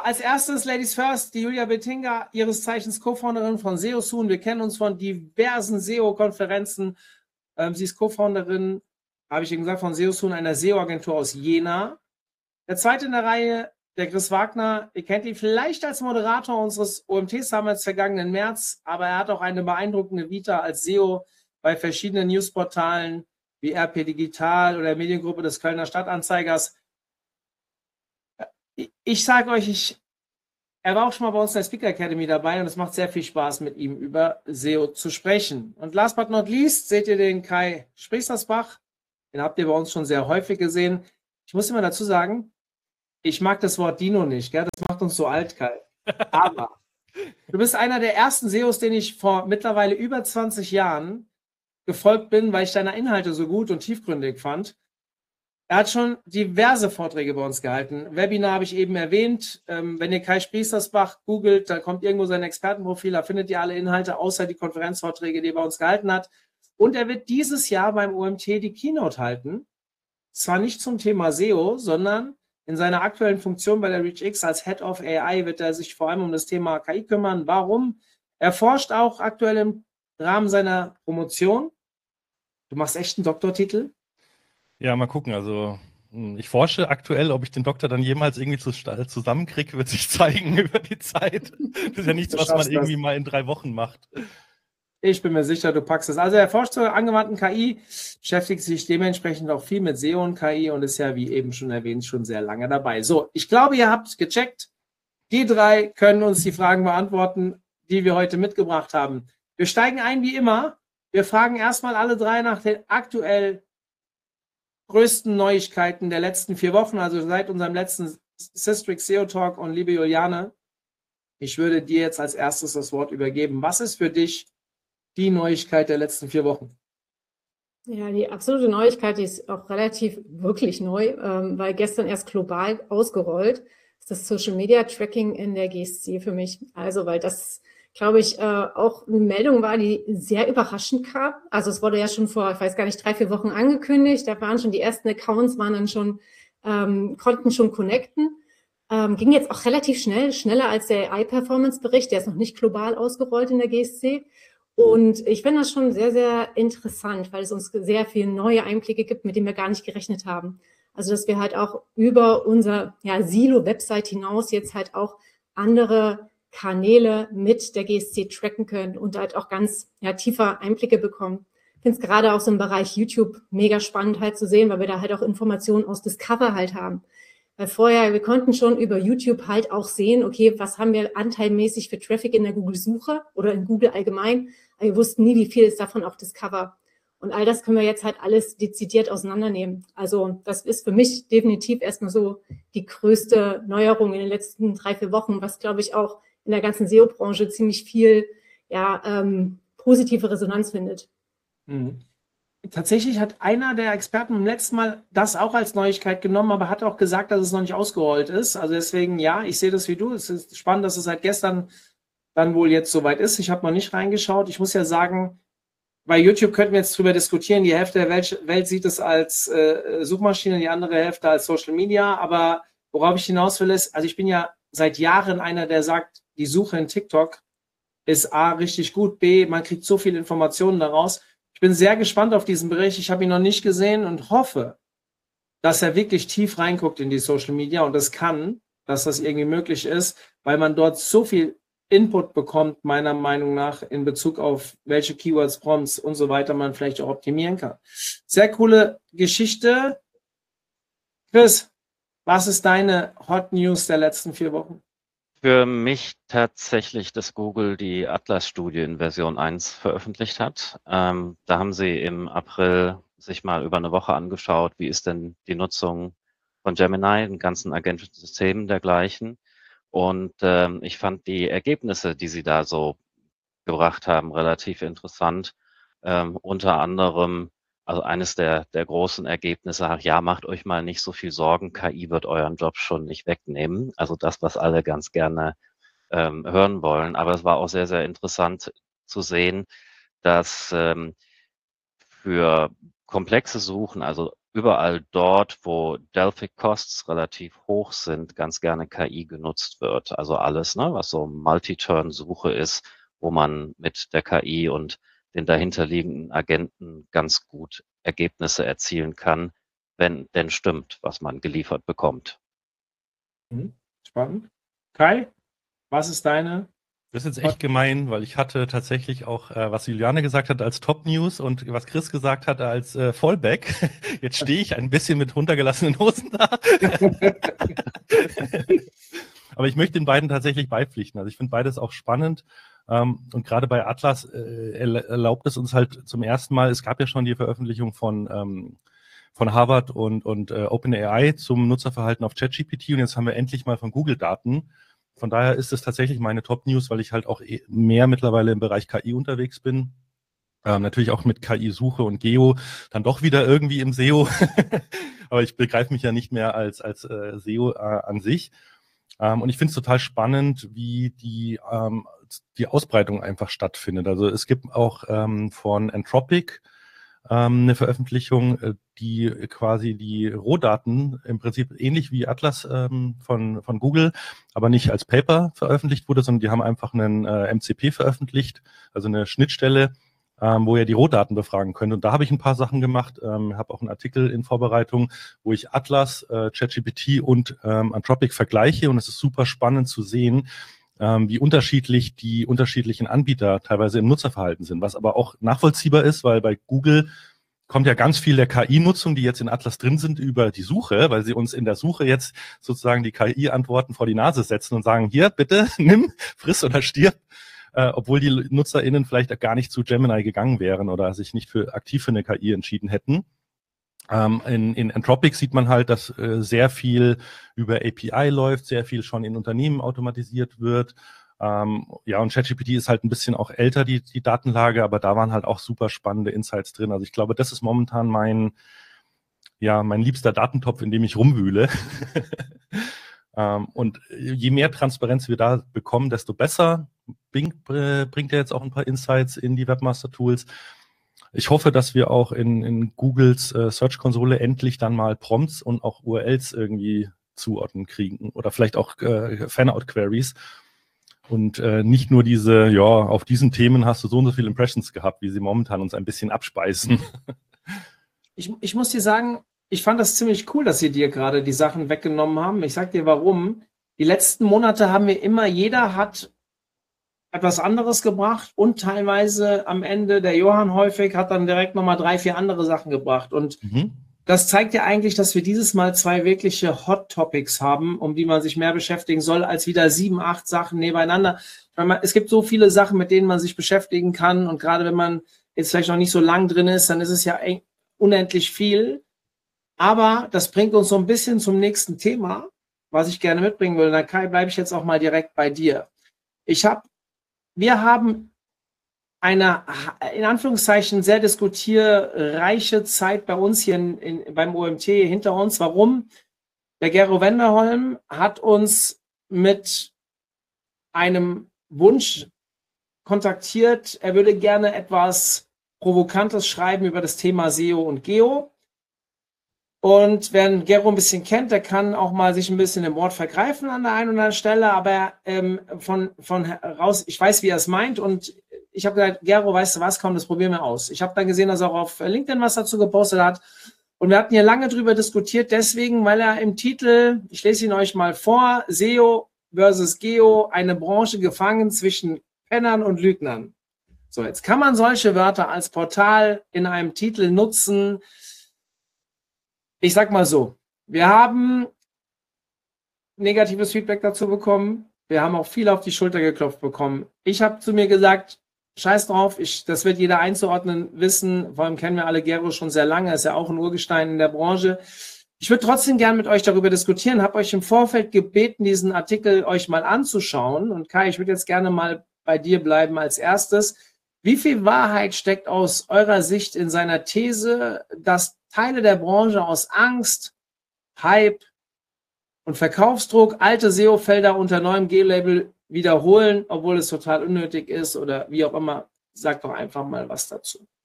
als erstes, Ladies First, die Julia Bettinger, ihres Zeichens Co-Founderin von SEOsoon. Wir kennen uns von diversen SEO-Konferenzen. Sie ist Co-Founderin, habe ich Ihnen gesagt, von SEOsoon, einer SEO-Agentur aus Jena. Der zweite in der Reihe, der Chris Wagner. Ihr kennt ihn vielleicht als Moderator unseres OMT-Summits vergangenen März, aber er hat auch eine beeindruckende Vita als SEO bei verschiedenen Newsportalen wie RP Digital oder Mediengruppe des Kölner Stadtanzeigers. Ich sage euch, er war auch schon mal bei uns in der Speaker Academy dabei und es macht sehr viel Spaß, mit ihm über SEO zu sprechen. Und last but not least seht ihr den Kai Spriestersbach. Den habt ihr bei uns schon sehr häufig gesehen. Ich muss immer dazu sagen, ich mag das Wort Dino nicht, gell? Das macht uns so alt, Kai. Aber du bist einer der ersten SEOs, den ich vor mittlerweile über 20 Jahren gefolgt bin, weil ich deine Inhalte so gut und tiefgründig fand. Er hat schon diverse Vorträge bei uns gehalten. Webinar habe ich eben erwähnt. Wenn ihr Kai Spriestersbach googelt, da kommt irgendwo sein Expertenprofil, da findet ihr alle Inhalte, außer die Konferenzvorträge, die er bei uns gehalten hat. Und er wird dieses Jahr beim OMT die Keynote halten. Zwar nicht zum Thema SEO, sondern in seiner aktuellen Funktion bei der ReachX als Head of AI wird er sich vor allem um das Thema KI kümmern. Warum? Er forscht auch aktuell im Rahmen seiner Promotion. Du machst echt einen Doktortitel? Ja, mal gucken. Also ich forsche aktuell, ob ich den Doktor dann jemals irgendwie zusammenkriege, wird sich zeigen über die Zeit. Das ist ja nichts, was man irgendwie mal in 3 Wochen macht. Ich bin mir sicher, du packst es. Also er forscht zur angewandten KI, beschäftigt sich dementsprechend auch viel mit SEO und KI und ist ja, wie eben schon erwähnt, schon sehr lange dabei. So, ich glaube, ihr habt gecheckt. Die 3 können uns die Fragen beantworten, die wir heute mitgebracht haben. Wir steigen ein wie immer. Wir fragen erstmal alle 3 nach den aktuell größten Neuigkeiten der letzten 4 Wochen, also seit unserem letzten Systrix SEO Talk. Und liebe Juliane, ich würde dir jetzt als erstes das Wort übergeben. Was ist für dich die Neuigkeit der letzten 4 Wochen? Ja, die absolute Neuigkeit, die ist auch relativ wirklich neu, weil gestern erst global ausgerollt ist das Social Media Tracking in der GSC für mich. Also, weil das, glaube ich, auch eine Meldung war, die sehr überraschend kam. Also es wurde ja schon vor, ich weiß gar nicht, 3, 4 Wochen angekündigt. Da waren schon die ersten Accounts, waren dann schon, konnten schon connecten. Ging jetzt auch relativ schnell, schneller als der AI-Performance-Bericht. Der ist noch nicht global ausgerollt in der GSC. Und ich finde das schon sehr, sehr interessant, weil es uns sehr viele neue Einblicke gibt, mit denen wir gar nicht gerechnet haben. Also dass wir halt auch über unser Silo-Website hinaus jetzt halt auch andere Kanäle mit der GSC tracken können und halt auch ganz tiefer Einblicke bekommen. Ich finde es gerade auch so im Bereich YouTube mega spannend halt zu sehen, weil wir da halt auch Informationen aus Discover halt haben. Weil vorher, wir konnten schon über YouTube halt auch sehen, okay, was haben wir anteilmäßig für Traffic in der Google-Suche oder in Google allgemein. Aber wir wussten nie, wie viel ist davon auch Discover. Und all das können wir jetzt halt alles dezidiert auseinandernehmen. Also das ist für mich definitiv erstmal so die größte Neuerung in den letzten 3, 4 Wochen, was, glaube ich, auch in der ganzen SEO-Branche ziemlich viel positive Resonanz findet. Mhm. Tatsächlich hat einer der Experten beim letzten Mal das auch als Neuigkeit genommen, aber hat auch gesagt, dass es noch nicht ausgerollt ist. Also deswegen, ja, ich sehe das wie du. Es ist spannend, dass es seit gestern dann wohl jetzt soweit ist. Ich habe noch nicht reingeschaut. Ich muss ja sagen, bei YouTube könnten wir jetzt drüber diskutieren. Die Hälfte der Welt sieht es als Suchmaschine, die andere Hälfte als Social Media. Aber worauf ich hinaus will, ist, also ich bin ja seit Jahren einer, der sagt, die Suche in TikTok ist A, richtig gut, B, man kriegt so viele Informationen daraus. Ich bin sehr gespannt auf diesen Bericht. Ich habe ihn noch nicht gesehen und hoffe, dass er wirklich tief reinguckt in die Social Media und das kann, dass das irgendwie möglich ist, weil man dort so viel Input bekommt, meiner Meinung nach, in Bezug auf welche Keywords, Prompts und so weiter man vielleicht auch optimieren kann. Sehr coole Geschichte. Chris, was ist deine Hot News der letzten 4 Wochen? Für mich tatsächlich, dass Google die Atlas-Studie in Version 1 veröffentlicht hat. Da haben sie im April sich mal über eine Woche angeschaut, wie ist denn die Nutzung von Gemini, den ganzen agentischen Systemen dergleichen. Und ich fand die Ergebnisse, die sie da so gebracht haben, relativ interessant. Unter anderem, also eines der großen Ergebnisse, ja, macht euch mal nicht so viel Sorgen, KI wird euren Job schon nicht wegnehmen. Also das, was alle ganz gerne hören wollen. Aber es war auch sehr, sehr interessant zu sehen, dass für komplexe Suchen, also überall dort, wo Delphic-Costs relativ hoch sind, ganz gerne KI genutzt wird. Also alles, ne, was so Multi-Turn-Suche ist, wo man mit der KI und den dahinterliegenden Agenten ganz gut Ergebnisse erzielen kann, wenn denn stimmt, was man geliefert bekommt. Spannend. Kai, was ist deine? Das ist jetzt echt gemein, weil ich hatte tatsächlich auch, was Juliane gesagt hat, als Top-News und was Chris gesagt hat als Fallback. Jetzt stehe ich ein bisschen mit runtergelassenen Hosen da. Aber ich möchte den beiden tatsächlich beipflichten. Also ich finde beides auch spannend. Und gerade bei Atlas erlaubt es uns halt zum ersten Mal, es gab ja schon die Veröffentlichung von Harvard und OpenAI zum Nutzerverhalten auf ChatGPT und jetzt haben wir endlich mal von Google Daten. Von daher ist es tatsächlich meine Top-News, weil ich halt auch mehr mittlerweile im Bereich KI unterwegs bin. Natürlich auch mit KI-Suche und Geo, dann doch wieder irgendwie im SEO. Aber ich begreife mich ja nicht mehr als SEO an sich. Und ich finde es total spannend, wie die Ausbreitung einfach stattfindet. Also es gibt auch von Anthropic eine Veröffentlichung, die quasi die Rohdaten im Prinzip ähnlich wie Atlas von Google, aber nicht als Paper veröffentlicht wurde, sondern die haben einfach einen MCP veröffentlicht, also eine Schnittstelle, wo ihr die Rohdaten befragen könnt. Und da habe ich ein paar Sachen gemacht, habe auch einen Artikel in Vorbereitung, wo ich Atlas, ChatGPT und Anthropic vergleiche und es ist super spannend zu sehen, wie unterschiedlich die unterschiedlichen Anbieter teilweise im Nutzerverhalten sind, was aber auch nachvollziehbar ist, weil bei Google kommt ja ganz viel der KI-Nutzung, die jetzt in Atlas drin sind, über die Suche, weil sie uns in der Suche jetzt sozusagen die KI-Antworten vor die Nase setzen und sagen, hier, bitte, nimm, friss oder stirb, obwohl die NutzerInnen vielleicht gar nicht zu Gemini gegangen wären oder sich nicht aktiv für eine KI entschieden hätten. In Anthropic sieht man halt, dass sehr viel über API läuft, sehr viel schon in Unternehmen automatisiert wird. Ja, und ChatGPT ist halt ein bisschen auch älter, die Datenlage, aber da waren halt auch super spannende Insights drin. Also ich glaube, das ist momentan mein liebster Datentopf, in dem ich rumwühle. Und je mehr Transparenz wir da bekommen, desto besser. Bing bringt ja jetzt auch ein paar Insights in die Webmaster-Tools. Ich hoffe, dass wir auch in Googles Search-Konsole endlich dann mal Prompts und auch URLs irgendwie zuordnen kriegen oder vielleicht auch Fan-Out-Queries und nicht nur diese, ja, auf diesen Themen hast du so und so viele Impressions gehabt, wie sie momentan uns ein bisschen abspeisen. Ich muss dir sagen, ich fand das ziemlich cool, dass sie dir gerade die Sachen weggenommen haben. Ich sag dir warum. Die letzten Monate haben wir immer, jeder hat etwas anderes gebracht und teilweise am Ende, der Johann häufig hat dann direkt nochmal 3, 4 andere Sachen gebracht. Und das zeigt ja eigentlich, dass wir dieses Mal 2 wirkliche Hot Topics haben, um die man sich mehr beschäftigen soll, als wieder 7, 8 Sachen nebeneinander. Es gibt so viele Sachen, mit denen man sich beschäftigen kann. Und gerade wenn man jetzt vielleicht noch nicht so lang drin ist, dann ist es ja unendlich viel. Aber das bringt uns so ein bisschen zum nächsten Thema, was ich gerne mitbringen will. Dann Kai, bleibe ich jetzt auch mal direkt bei dir. Wir haben eine, in Anführungszeichen, sehr diskutierreiche Zeit bei uns hier beim OMT hinter uns. Warum? Der Gero Wenderholm hat uns mit einem Wunsch kontaktiert. Er würde gerne etwas Provokantes schreiben über das Thema SEO und Geo. Und wer Gero ein bisschen kennt, der kann auch mal sich ein bisschen im Wort vergreifen an der einen oder anderen Stelle, aber von heraus, ich weiß, wie er es meint und ich habe gesagt, Gero, weißt du was, komm, das probieren wir aus. Ich habe dann gesehen, dass er auch auf LinkedIn was dazu gepostet hat und wir hatten hier lange drüber diskutiert, deswegen, weil er im Titel, ich lese ihn euch mal vor, SEO versus Geo, eine Branche gefangen zwischen Pennern und Lügnern. So, jetzt kann man solche Wörter als Portal in einem Titel nutzen. Ich sag mal so, wir haben negatives Feedback dazu bekommen. Wir haben auch viel auf die Schulter geklopft bekommen. Ich habe zu mir gesagt, scheiß drauf, das wird jeder einzuordnen wissen. Vor allem kennen wir alle Gero schon sehr lange, ist ja auch ein Urgestein in der Branche. Ich würde trotzdem gern mit euch darüber diskutieren, habe euch im Vorfeld gebeten, diesen Artikel euch mal anzuschauen. Und Kai, ich würde jetzt gerne mal bei dir bleiben als erstes. Wie viel Wahrheit steckt aus eurer Sicht in seiner These, dass Teile der Branche aus Angst, Hype und Verkaufsdruck alte SEO-Felder unter neuem G-Label wiederholen, obwohl es total unnötig ist oder wie auch immer? Sagt doch einfach mal was dazu.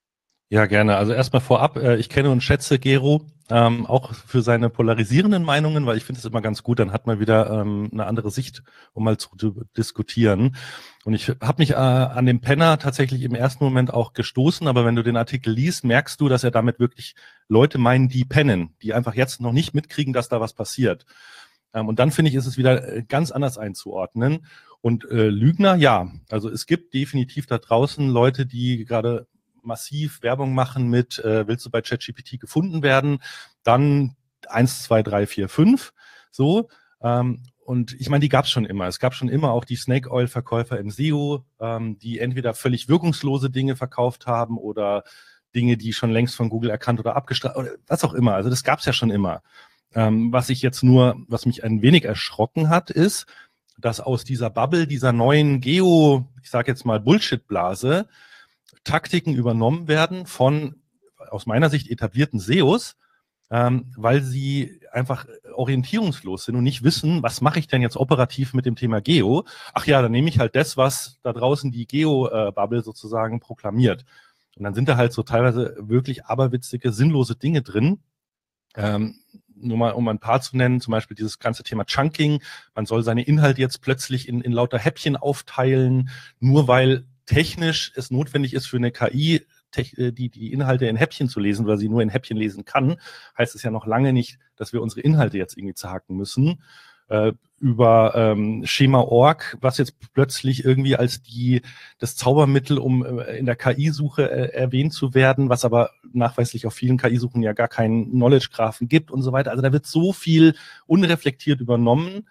Ja, gerne. Also erstmal vorab, ich kenne und schätze Gero auch für seine polarisierenden Meinungen, weil ich finde es immer ganz gut, dann hat man wieder eine andere Sicht, um mal zu diskutieren. Und ich habe mich an dem Penner tatsächlich im ersten Moment auch gestoßen, aber wenn du den Artikel liest, merkst du, dass er damit wirklich Leute meinen, die pennen, die einfach jetzt noch nicht mitkriegen, dass da was passiert. Und dann finde ich, ist es wieder ganz anders einzuordnen. Und Lügner, ja, also es gibt definitiv da draußen Leute, die gerade massiv Werbung machen mit, willst du bei ChatGPT gefunden werden, dann 1, 2, 3, 4, 5, so. Und ich meine, die gab es schon immer. Es gab schon immer auch die Snake Oil Verkäufer im SEO, die entweder völlig wirkungslose Dinge verkauft haben oder Dinge, die schon längst von Google erkannt oder abgestraft oder was auch immer. Also das gab es ja schon immer. Was mich ein wenig erschrocken hat, ist, dass aus dieser Bubble, dieser neuen ich sage jetzt mal Bullshit-Blase, Taktiken übernommen werden von, aus meiner Sicht, etablierten SEOs, weil sie einfach orientierungslos sind und nicht wissen, was mache ich denn jetzt operativ mit dem Thema Geo? Ach ja, dann nehme ich halt das, was da draußen die Geo-Bubble sozusagen proklamiert. Und dann sind da halt so teilweise wirklich aberwitzige, sinnlose Dinge drin. Nur mal, um ein paar zu nennen, zum Beispiel dieses ganze Thema Chunking. Man soll seine Inhalte jetzt plötzlich in lauter Häppchen aufteilen, nur weil technisch es notwendig ist für eine KI, die Inhalte in Häppchen zu lesen, weil sie nur in Häppchen lesen kann, heißt es ja noch lange nicht, dass wir unsere Inhalte jetzt irgendwie zerhacken müssen. Über Schema.org, was jetzt plötzlich irgendwie als das Zaubermittel, um in der KI-Suche erwähnt zu werden, was aber nachweislich auf vielen KI-Suchen ja gar keinen Knowledge-Graphen gibt und so weiter. Also da wird so viel unreflektiert übernommen.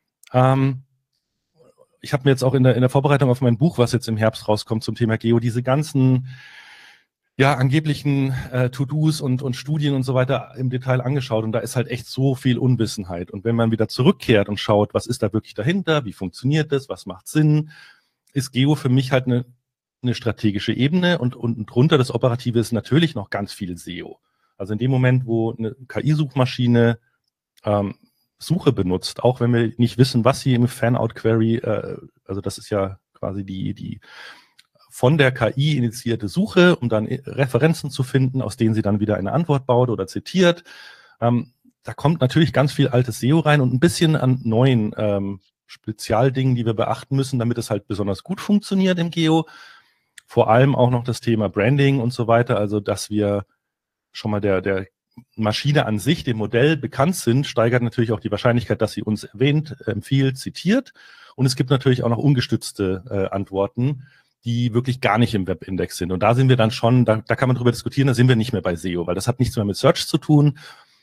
Ich habe mir jetzt auch in der Vorbereitung auf mein Buch, was jetzt im Herbst rauskommt zum Thema Geo, diese ganzen angeblichen To-Dos und Studien und so weiter im Detail angeschaut und da ist halt echt so viel Unwissenheit. Und wenn man wieder zurückkehrt und schaut, was ist da wirklich dahinter, wie funktioniert das, was macht Sinn, ist Geo für mich halt eine strategische Ebene und drunter das Operative ist natürlich noch ganz viel SEO. Also in dem Moment, wo eine KI-Suchmaschine Suche benutzt, auch wenn wir nicht wissen, was sie im Fan-Out-Query, also das ist ja quasi die von der KI initiierte Suche, um dann Referenzen zu finden, aus denen sie dann wieder eine Antwort baut oder zitiert. Da kommt natürlich ganz viel altes SEO rein und ein bisschen an neuen Spezialdingen, die wir beachten müssen, damit es halt besonders gut funktioniert im Geo. Vor allem auch noch das Thema Branding und so weiter, also dass wir schon mal der Maschine an sich, dem Modell bekannt sind, steigert natürlich auch die Wahrscheinlichkeit, dass sie uns erwähnt, empfiehlt, zitiert. Und es gibt natürlich auch noch ungestützte Antworten, die wirklich gar nicht im Webindex sind. Und da sind wir dann schon, da kann man drüber diskutieren, da sind wir nicht mehr bei SEO, weil das hat nichts mehr mit Search zu tun.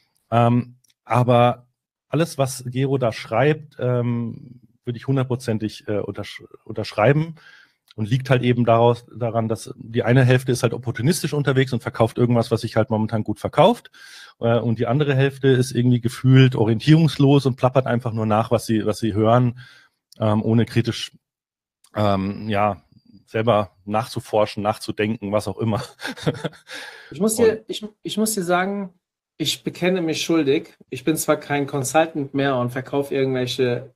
Aber alles, was Gero da schreibt, würde ich 100%ig unterschreiben. Und liegt halt eben daran, dass die eine Hälfte ist halt opportunistisch unterwegs und verkauft irgendwas, was sich halt momentan gut verkauft. Und die andere Hälfte ist irgendwie gefühlt orientierungslos und plappert einfach nur nach, was sie hören, ohne kritisch selber nachzuforschen, nachzudenken, was auch immer. Ich muss dir sagen, ich bekenne mich schuldig. Ich bin zwar kein Consultant mehr und verkaufe irgendwelche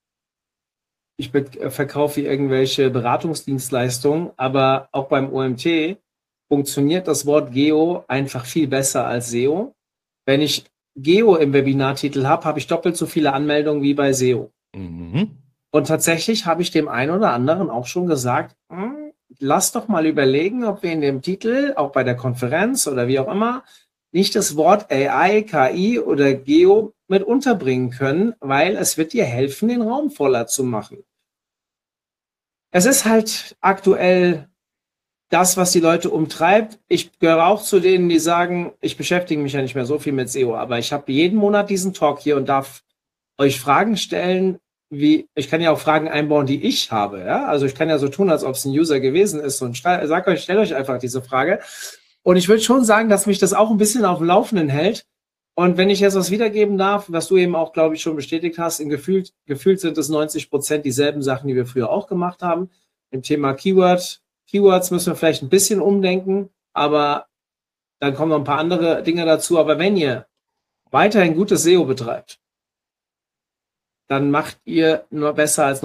Beratungsdienstleistungen, aber auch beim OMT funktioniert das Wort Geo einfach viel besser als SEO. Wenn ich Geo im Webinartitel habe, habe ich doppelt so viele Anmeldungen wie bei SEO. Mhm. Und tatsächlich habe ich dem einen oder anderen auch schon gesagt, lass doch mal überlegen, ob wir in dem Titel, auch bei der Konferenz oder wie auch immer, nicht das Wort AI, KI oder Geo mit unterbringen können, weil es wird dir helfen, den Raum voller zu machen. Es ist halt aktuell das, was die Leute umtreibt. Ich gehöre auch zu denen, die sagen, ich beschäftige mich ja nicht mehr so viel mit SEO, aber ich habe jeden Monat diesen Talk hier und darf euch Fragen stellen, ich kann ja auch Fragen einbauen, die ich habe. Ja? Also ich kann ja so tun, als ob es ein User gewesen ist und stellt euch einfach diese Frage. Und ich würde schon sagen, dass mich das auch ein bisschen auf dem Laufenden hält. Und wenn ich jetzt was wiedergeben darf, was du eben auch, glaube ich, schon bestätigt hast, gefühlt sind es 90% dieselben Sachen, die wir früher auch gemacht haben. Im Thema Keywords müssen wir vielleicht ein bisschen umdenken, aber dann kommen noch ein paar andere Dinge dazu. Aber wenn ihr weiterhin gutes SEO betreibt, dann macht ihr nur besser als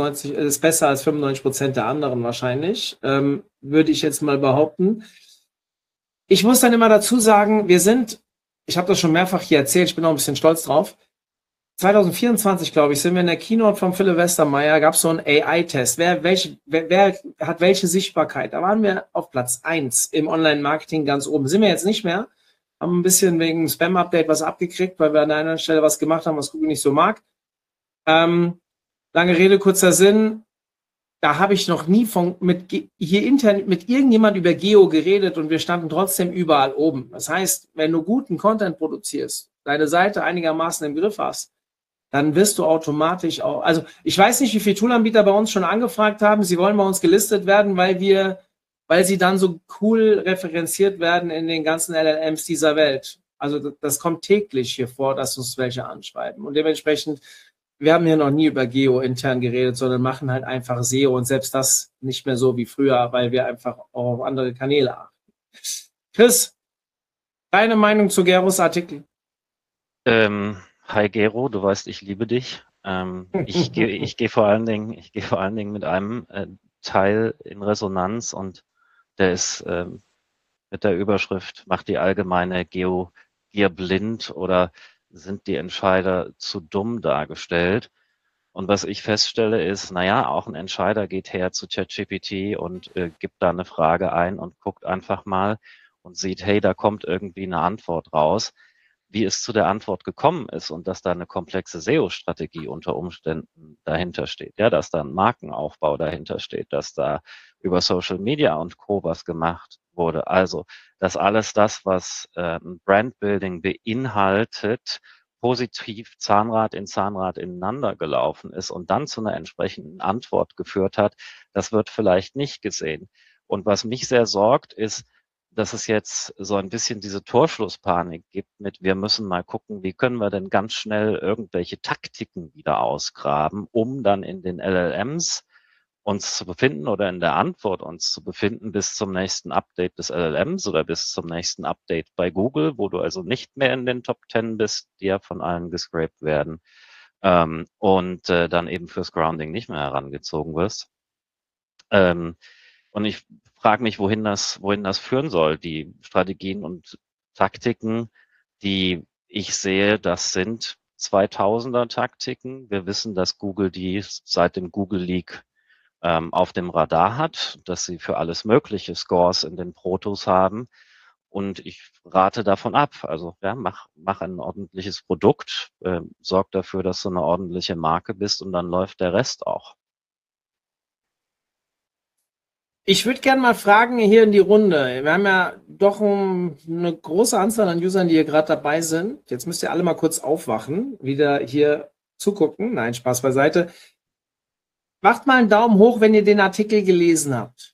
95% der anderen wahrscheinlich, würde ich jetzt mal behaupten. Ich muss dann immer dazu sagen, ich habe das schon mehrfach hier erzählt, ich bin auch ein bisschen stolz drauf. 2024, glaube ich, sind wir in der Keynote von Philipp Westermeier, gab es so einen AI-Test. Wer hat welche Sichtbarkeit? Da waren wir auf Platz 1 im Online-Marketing ganz oben. Sind wir jetzt nicht mehr. Haben ein bisschen wegen Spam-Update was abgekriegt, weil wir an einer Stelle was gemacht haben, was Google nicht so mag. Lange Rede, kurzer Sinn. Da habe ich noch nie hier intern mit irgendjemand über Geo geredet und wir standen trotzdem überall oben. Das heißt, wenn du guten Content produzierst, deine Seite einigermaßen im Griff hast, dann wirst du automatisch auch, also ich weiß nicht, wie viele Toolanbieter bei uns schon angefragt haben, sie wollen bei uns gelistet werden, weil sie dann so cool referenziert werden in den ganzen LLMs dieser Welt. Also das kommt täglich hier vor, dass uns welche anschreiben und dementsprechend wir haben hier noch nie über Geo intern geredet, sondern machen halt einfach SEO und selbst das nicht mehr so wie früher, weil wir einfach auch auf andere Kanäle achten. Chris, deine Meinung zu Geros Artikel? Hi Gero, du weißt, ich liebe dich. Ich gehe vor allen Dingen mit einem Teil in Resonanz und der ist mit der Überschrift, macht die allgemeine Geo-Gier blind oder sind die Entscheider zu dumm dargestellt? Und was ich feststelle ist, naja, auch ein Entscheider geht her zu ChatGPT und gibt da eine Frage ein und guckt einfach mal und sieht, hey, da kommt irgendwie eine Antwort raus. Wie es zu der Antwort gekommen ist und dass da eine komplexe SEO-Strategie unter Umständen dahinter steht, ja, dass da ein Markenaufbau dahinter steht, dass da über Social Media und Co. was gemacht wurde. Also, dass alles das, was Brandbuilding beinhaltet, positiv Zahnrad in Zahnrad ineinander gelaufen ist und dann zu einer entsprechenden Antwort geführt hat, das wird vielleicht nicht gesehen. Und was mich sehr sorgt, ist, dass es jetzt so ein bisschen diese Torschlusspanik gibt mit, wir müssen mal gucken, wie können wir denn ganz schnell irgendwelche Taktiken wieder ausgraben, um dann in den LLMs uns zu befinden oder in der Antwort uns zu befinden bis zum nächsten Update des LLMs oder bis zum nächsten Update bei Google, wo du also nicht mehr in den Top 10 bist, die ja von allen gescraped werden und dann eben fürs Grounding nicht mehr herangezogen wirst. Und ich frage mich, wohin das führen soll. Die Strategien und Taktiken, die ich sehe, das sind 2000er Taktiken. Wir wissen, dass Google die seit dem Google Leak auf dem Radar hat, dass sie für alles mögliche Scores in den Protos haben. Und ich rate davon ab. Also ja, mach ein ordentliches Produkt, sorg dafür, dass du eine ordentliche Marke bist und dann läuft der Rest auch. Ich würde gerne mal fragen hier in die Runde. Wir haben ja doch eine große Anzahl an Usern, die hier gerade dabei sind. Jetzt müsst ihr alle mal kurz aufwachen, wieder hier zugucken. Nein, Spaß beiseite. Macht mal einen Daumen hoch, wenn ihr den Artikel gelesen habt.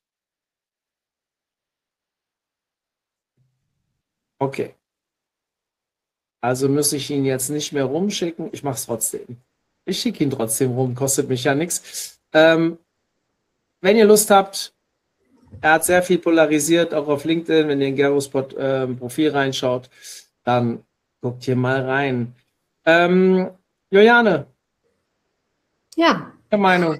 Okay. Also muss ich ihn jetzt nicht mehr rumschicken. Ich mache es trotzdem. Ich schicke ihn trotzdem rum, kostet mich ja nichts. Wenn ihr Lust habt, er hat sehr viel polarisiert, auch auf LinkedIn. Wenn ihr in Geros Profil reinschaut, dann guckt hier mal rein. Juliane. Ja. Deine Meinung?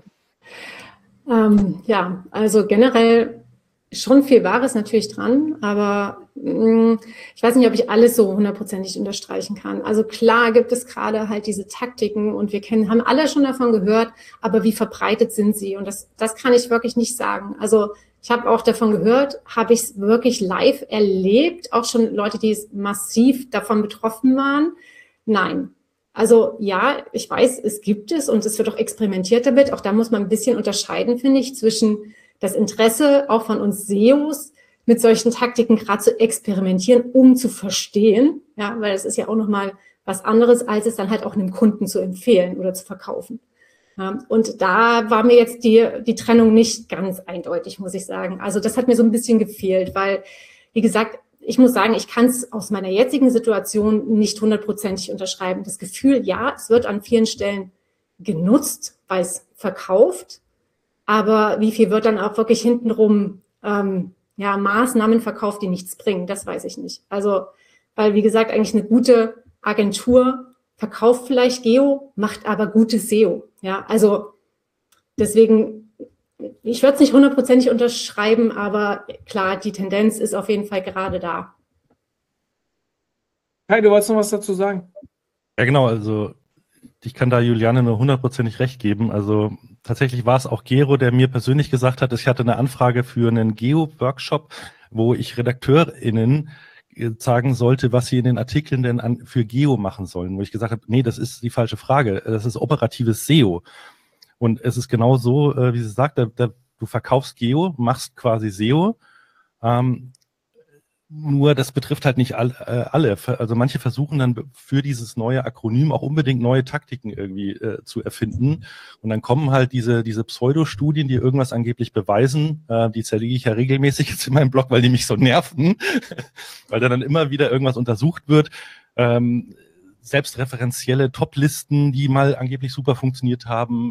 Ja, also generell schon viel Wahres natürlich dran, aber ich weiß nicht, ob ich alles so hundertprozentig unterstreichen kann. Also klar gibt es gerade halt diese Taktiken und wir haben alle schon davon gehört, aber wie verbreitet sind sie? Und das kann ich wirklich nicht sagen. Also ich habe auch davon gehört, habe ich es wirklich live erlebt, auch schon Leute, die massiv davon betroffen waren. Nein. Also ja, ich weiß, es gibt es und es wird auch experimentiert damit. Auch da muss man ein bisschen unterscheiden, finde ich, zwischen das Interesse auch von uns SEOs, mit solchen Taktiken gerade zu experimentieren, um zu verstehen. Ja, weil das ist ja auch nochmal was anderes, als es dann halt auch einem Kunden zu empfehlen oder zu verkaufen. Und da war mir jetzt die Trennung nicht ganz eindeutig, muss ich sagen. Also das hat mir so ein bisschen gefehlt, weil, wie gesagt, ich muss sagen, ich kann es aus meiner jetzigen Situation nicht hundertprozentig unterschreiben. Das Gefühl, ja, es wird an vielen Stellen genutzt, weil es verkauft, aber wie viel wird dann auch wirklich hintenrum Maßnahmen verkauft, die nichts bringen, das weiß ich nicht. Also, weil, wie gesagt, eigentlich eine gute Agentur verkauft vielleicht Geo, macht aber gutes SEO. Ja, also deswegen ich würde es nicht hundertprozentig unterschreiben, aber klar, die Tendenz ist auf jeden Fall gerade da. Kai, du wolltest noch was dazu sagen? Ja, genau, also ich kann da Juliane nur hundertprozentig recht geben. Also tatsächlich war es auch Gero, der mir persönlich gesagt hat, ich hatte eine Anfrage für einen Geo-Workshop, wo ich RedakteurInnen sagen sollte, was sie in den Artikeln denn für Geo machen sollen. Wo ich gesagt habe, nee, das ist die falsche Frage. Das ist operatives SEO. Und es ist genau so, wie sie sagt, du verkaufst Geo, machst quasi SEO. Nur das betrifft halt nicht alle. Also manche versuchen dann für dieses neue Akronym auch unbedingt neue Taktiken irgendwie zu erfinden. Und dann kommen halt diese Pseudostudien, die irgendwas angeblich beweisen. Die zerlege ich ja regelmäßig jetzt in meinem Blog, weil die mich so nerven, weil da dann immer wieder irgendwas untersucht wird. Selbstreferenzielle Top-Listen, die mal angeblich super funktioniert haben,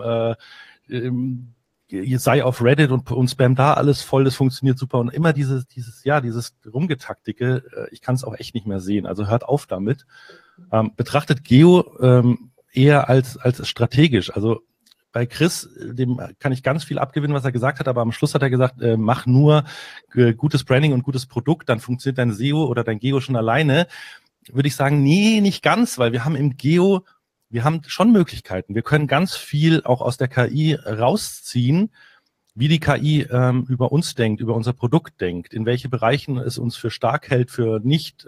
sei auf Reddit und spam da alles voll, das funktioniert super und immer dieses Rumgetaktike, ich kann es auch echt nicht mehr sehen, also hört auf damit. Betrachtet Geo eher als strategisch, also bei Chris, dem kann ich ganz viel abgewinnen, was er gesagt hat, aber am Schluss hat er gesagt, mach nur gutes Branding und gutes Produkt, dann funktioniert dein SEO oder dein Geo schon alleine. Würde ich sagen, nee, nicht ganz, weil wir haben im Geo, wir haben schon Möglichkeiten. Wir können ganz viel auch aus der KI rausziehen, wie die KI über uns denkt, über unser Produkt denkt, in welche Bereichen es uns für stark hält, für nicht.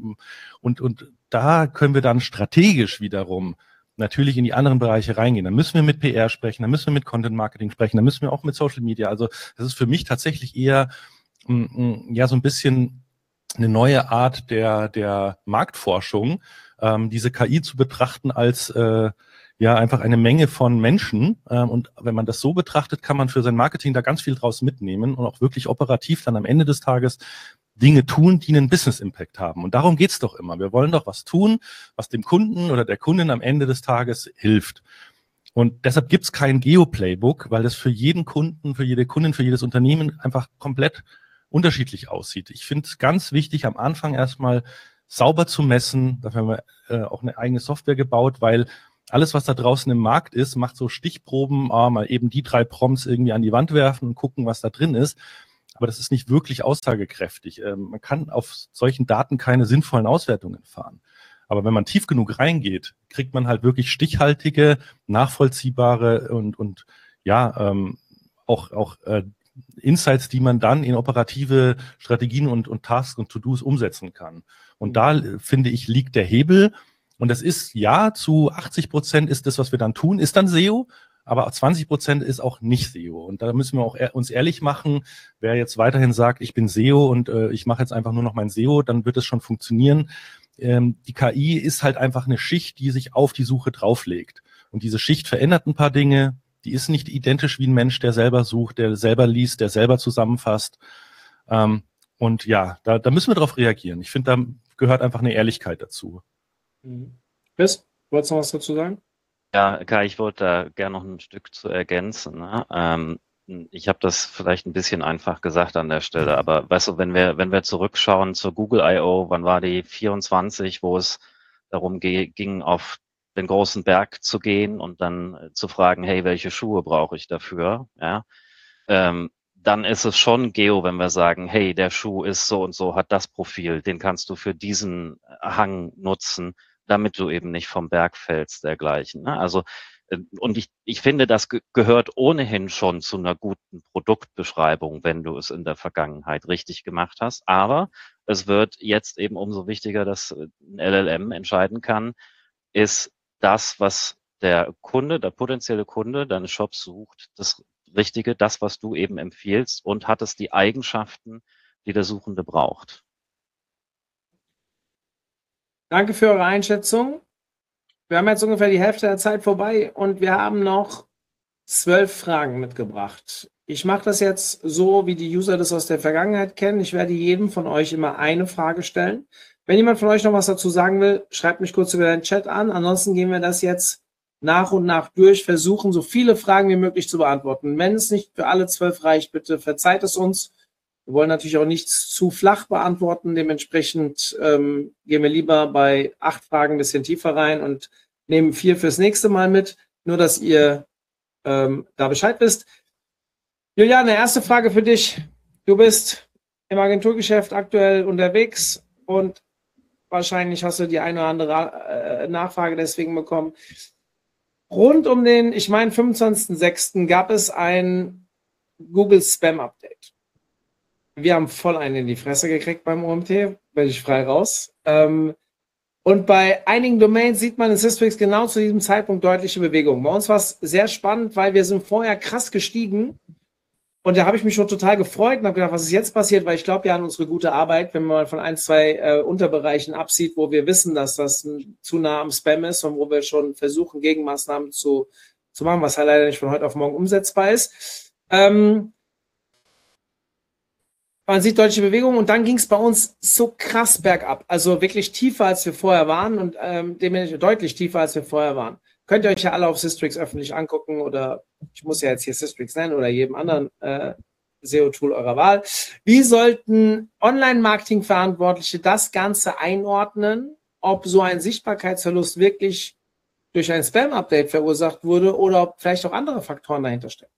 Und da können wir dann strategisch wiederum natürlich in die anderen Bereiche reingehen. Da müssen wir mit PR sprechen, da müssen wir mit Content Marketing sprechen, da müssen wir auch mit Social Media. Also das ist für mich tatsächlich eher ja so ein bisschen eine neue Art der Marktforschung, diese KI zu betrachten als ja einfach eine Menge von Menschen. Und wenn man das so betrachtet, kann man für sein Marketing da ganz viel draus mitnehmen und auch wirklich operativ dann am Ende des Tages Dinge tun, die einen Business-Impact haben. Und darum geht's doch immer. Wir wollen doch was tun, was dem Kunden oder der Kundin am Ende des Tages hilft. Und deshalb gibt's kein Geo-Playbook, weil das für jeden Kunden, für jede Kundin, für jedes Unternehmen einfach komplett unterschiedlich aussieht. Ich finde es ganz wichtig, am Anfang erstmal sauber zu messen. Dafür haben wir auch eine eigene Software gebaut, weil alles, was da draußen im Markt ist, macht so Stichproben, mal eben die 3 Prompts irgendwie an die Wand werfen und gucken, was da drin ist. Aber das ist nicht wirklich aussagekräftig. Man kann auf solchen Daten keine sinnvollen Auswertungen fahren. Aber wenn man tief genug reingeht, kriegt man halt wirklich stichhaltige, nachvollziehbare und ja, auch Insights, die man dann in operative Strategien und Tasks und To-Dos umsetzen kann. Und da, finde ich, liegt der Hebel. Und das ist, ja, zu 80% ist das, was wir dann tun, ist dann SEO, aber 20% ist auch nicht SEO. Und da müssen wir auch uns ehrlich machen, wer jetzt weiterhin sagt, ich bin SEO und ich mache jetzt einfach nur noch mein SEO, dann wird es schon funktionieren. Die KI ist halt einfach eine Schicht, die sich auf die Suche drauflegt. Und diese Schicht verändert ein paar Dinge. Die ist nicht identisch wie ein Mensch, der selber sucht, der selber liest, der selber zusammenfasst. Und ja, da müssen wir drauf reagieren. Ich finde, da gehört einfach eine Ehrlichkeit dazu. Chris, wolltest du noch was dazu sagen? Ja, Kai, ich wollte da gerne noch ein Stück zu ergänzen. Ne? Ich habe das vielleicht ein bisschen einfach gesagt an der Stelle, aber weißt du, wenn wir zurückschauen zur Google I.O., wann war die 24, wo es darum ging, auf den großen Berg zu gehen und dann zu fragen, hey, welche Schuhe brauche ich dafür? Ja, dann ist es schon Geo, wenn wir sagen, hey, der Schuh ist so und so, hat das Profil, den kannst du für diesen Hang nutzen, damit du eben nicht vom Berg fällst, dergleichen. Ne? Also, und ich finde, das gehört ohnehin schon zu einer guten Produktbeschreibung, wenn du es in der Vergangenheit richtig gemacht hast. Aber es wird jetzt eben umso wichtiger, dass ein LLM entscheiden kann, ist das, was der Kunde, der potenzielle Kunde deines Shops sucht, das Richtige, das, was du eben empfiehlst, und hat es die Eigenschaften, die der Suchende braucht. Danke für eure Einschätzung. Wir haben jetzt ungefähr die Hälfte der Zeit vorbei und wir haben noch 12 Fragen mitgebracht. Ich mache das jetzt so, wie die User das aus der Vergangenheit kennen. Ich werde jedem von euch immer eine Frage stellen. Wenn jemand von euch noch was dazu sagen will, schreibt mich kurz über den Chat an. Ansonsten gehen wir das jetzt nach und nach durch, versuchen so viele Fragen wie möglich zu beantworten. Wenn es nicht für alle 12 reicht, bitte verzeiht es uns. Wir wollen natürlich auch nichts zu flach beantworten. Dementsprechend gehen wir lieber bei 8 Fragen ein bisschen tiefer rein und nehmen 4 fürs nächste Mal mit. Nur, dass ihr da Bescheid wisst. Juliane, erste Frage für dich. Du bist im Agenturgeschäft aktuell unterwegs und wahrscheinlich hast du die eine oder andere Nachfrage deswegen bekommen. Rund um den, ich meine, 25.06. gab es ein Google Spam Update. Wir haben voll einen in die Fresse gekriegt beim OMT, werde ich frei raus. Und bei einigen Domains sieht man in Systrix genau zu diesem Zeitpunkt deutliche Bewegung. Bei uns war es sehr spannend, weil wir sind vorher krass gestiegen. Und da habe ich mich schon total gefreut und habe gedacht, was ist jetzt passiert? Weil ich glaube ja an unsere gute Arbeit, wenn man mal von 1, 2 Unterbereichen absieht, wo wir wissen, dass das zu nah am Spam ist und wo wir schon versuchen, Gegenmaßnahmen zu machen, was halt leider nicht von heute auf morgen umsetzbar ist. Man sieht deutliche Bewegungen und dann ging es bei uns so krass bergab. Also wirklich tiefer, als wir vorher waren und dementsprechend deutlich tiefer, als wir vorher waren. Könnt ihr euch ja alle auf Systrix öffentlich angucken oder ich muss ja jetzt hier Systrix nennen oder jedem anderen SEO-Tool eurer Wahl. Wie sollten Online-Marketing-Verantwortliche das Ganze einordnen, ob so ein Sichtbarkeitsverlust wirklich durch ein Spam-Update verursacht wurde oder ob vielleicht auch andere Faktoren dahinter stecken?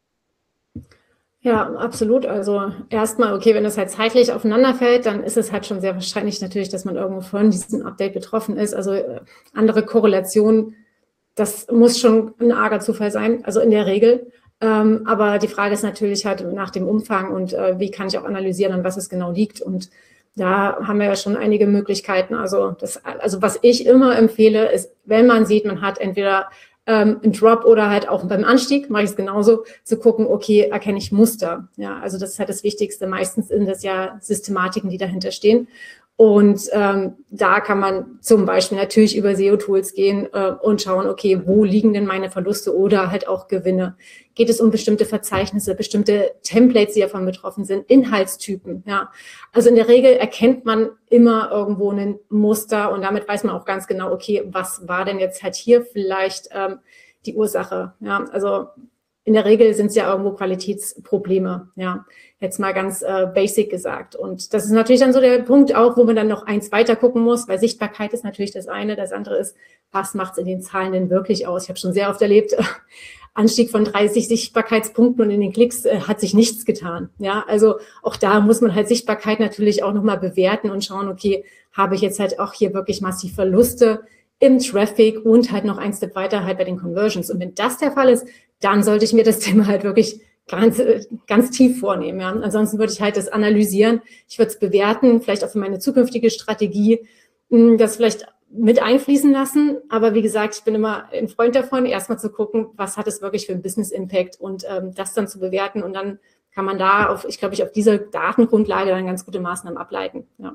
Ja, absolut. Also erstmal, okay, wenn das halt zeitlich aufeinander fällt, dann ist es halt schon sehr wahrscheinlich natürlich, dass man irgendwo von diesem Update betroffen ist. Also andere Korrelationen, das muss schon ein arger Zufall sein, also in der Regel. Aber die Frage ist natürlich halt nach dem Umfang und wie kann ich auch analysieren, an was es genau liegt. Und da haben wir ja schon einige Möglichkeiten. Also was ich immer empfehle, ist, wenn man sieht, man hat entweder ein Drop oder halt auch beim Anstieg, mache ich es genauso, zu gucken, okay, erkenne ich Muster. Ja, also das ist halt das Wichtigste. Meistens sind das ja Systematiken, die dahinter stehen. Und da kann man zum Beispiel natürlich über SEO-Tools gehen und schauen, okay, wo liegen denn meine Verluste oder halt auch Gewinne? Geht es um bestimmte Verzeichnisse, bestimmte Templates, die davon betroffen sind, Inhaltstypen? Ja, also in der Regel erkennt man immer irgendwo ein Muster und damit weiß man auch ganz genau, okay, was war denn jetzt halt hier vielleicht die Ursache? Ja, also in der Regel sind es ja irgendwo Qualitätsprobleme, ja, jetzt mal ganz basic gesagt. Und das ist natürlich dann so der Punkt auch, wo man dann noch eins weiter gucken muss, weil Sichtbarkeit ist natürlich das eine, das andere ist, was macht es in den Zahlen denn wirklich aus? Ich habe schon sehr oft erlebt, Anstieg von 30 Sichtbarkeitspunkten und in den Klicks hat sich nichts getan. Ja, also auch da muss man halt Sichtbarkeit natürlich auch nochmal bewerten und schauen, okay, habe ich jetzt halt auch hier wirklich massiv Verluste im Traffic und halt noch ein Step weiter halt bei den Conversions. Und wenn das der Fall ist, dann sollte ich mir das Thema halt wirklich ganz tief vornehmen. Ja. Ansonsten würde ich halt das analysieren. Ich würde es bewerten, vielleicht auch für meine zukünftige Strategie, das vielleicht mit einfließen lassen. Aber wie gesagt, ich bin immer ein Freund davon, erstmal zu gucken, was hat es wirklich für einen Business Impact und das dann zu bewerten. Und dann kann man da auf dieser Datengrundlage dann ganz gute Maßnahmen ableiten. Ja.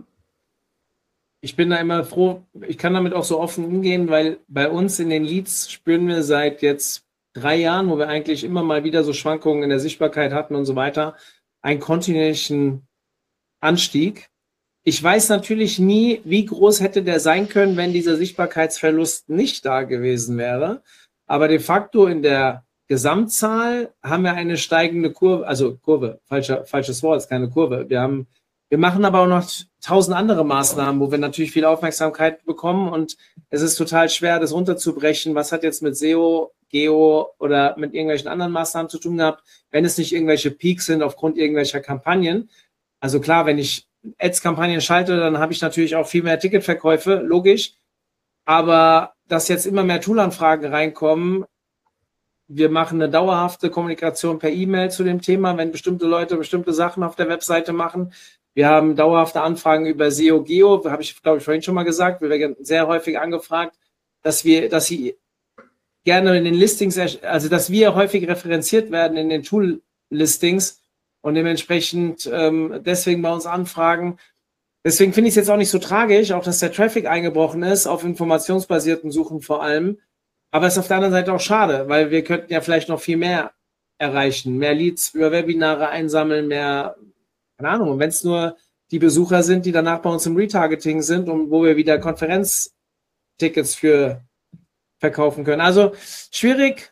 Ich bin da immer froh, ich kann damit auch so offen umgehen, weil bei uns in den Leads spüren wir seit jetzt 3 Jahren, wo wir eigentlich immer mal wieder so Schwankungen in der Sichtbarkeit hatten und so weiter, einen kontinuierlichen Anstieg. Ich weiß natürlich nie, wie groß hätte der sein können, wenn dieser Sichtbarkeitsverlust nicht da gewesen wäre. Aber de facto in der Gesamtzahl haben wir eine steigende Kurve, also Kurve, falsches Wort, ist keine Kurve. Wir machen aber auch noch 1000 andere Maßnahmen, wo wir natürlich viel Aufmerksamkeit bekommen und es ist total schwer, das runterzubrechen. Was hat jetzt mit SEO, Geo oder mit irgendwelchen anderen Maßnahmen zu tun gehabt, wenn es nicht irgendwelche Peaks sind aufgrund irgendwelcher Kampagnen? Also klar, wenn ich Ads-Kampagnen schalte, dann habe ich natürlich auch viel mehr Ticketverkäufe, logisch. Aber dass jetzt immer mehr Toolanfragen reinkommen, wir machen eine dauerhafte Kommunikation per E-Mail zu dem Thema, wenn bestimmte Leute bestimmte Sachen auf der Webseite machen. Wir haben dauerhafte Anfragen über SEO, Geo, habe ich, glaube ich, vorhin schon mal gesagt. Wir werden sehr häufig angefragt, dass sie gerne in den Listings, also dass wir häufig referenziert werden in den Tool-Listings und dementsprechend deswegen bei uns anfragen. Deswegen finde ich es jetzt auch nicht so tragisch, auch dass der Traffic eingebrochen ist, auf informationsbasierten Suchen vor allem. Aber es ist auf der anderen Seite auch schade, weil wir könnten ja vielleicht noch viel mehr erreichen, mehr Leads über Webinare einsammeln, mehr, keine Ahnung, und wenn es nur die Besucher sind, die danach bei uns im Retargeting sind und wo wir wieder Konferenztickets für verkaufen können. Also schwierig,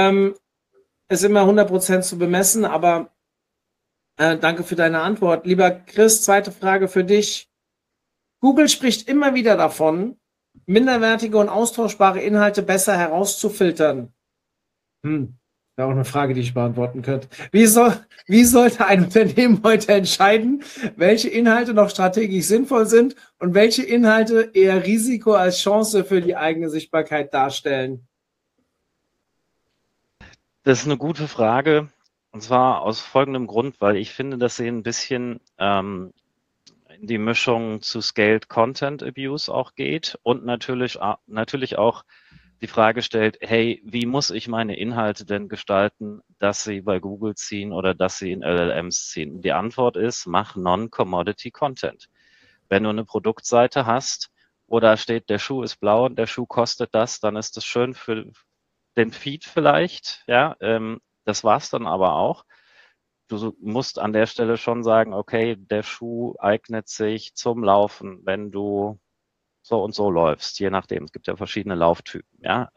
ist immer 100% zu bemessen, aber danke für deine Antwort. Lieber Chris, zweite Frage für dich. Google spricht immer wieder davon, minderwertige und austauschbare Inhalte besser herauszufiltern. Ja, auch eine Frage, die ich beantworten könnte. Wie sollte ein Unternehmen heute entscheiden, welche Inhalte noch strategisch sinnvoll sind und welche Inhalte eher Risiko als Chance für die eigene Sichtbarkeit darstellen? Das ist eine gute Frage. Und zwar aus folgendem Grund, weil ich finde, dass sie ein bisschen in die Mischung zu Scaled Content Abuse auch geht und natürlich auch die Frage stellt, hey, wie muss ich meine Inhalte denn gestalten, dass sie bei Google ziehen oder dass sie in LLMs ziehen? Und die Antwort ist, mach Non-Commodity Content. Wenn du eine Produktseite hast, wo da steht, der Schuh ist blau und der Schuh kostet das, dann ist das schön für den Feed vielleicht, ja, das war's dann aber auch. Du musst an der Stelle schon sagen, okay, der Schuh eignet sich zum Laufen, wenn du so und so läufst, je nachdem. Es gibt ja verschiedene Lauftypen, ja.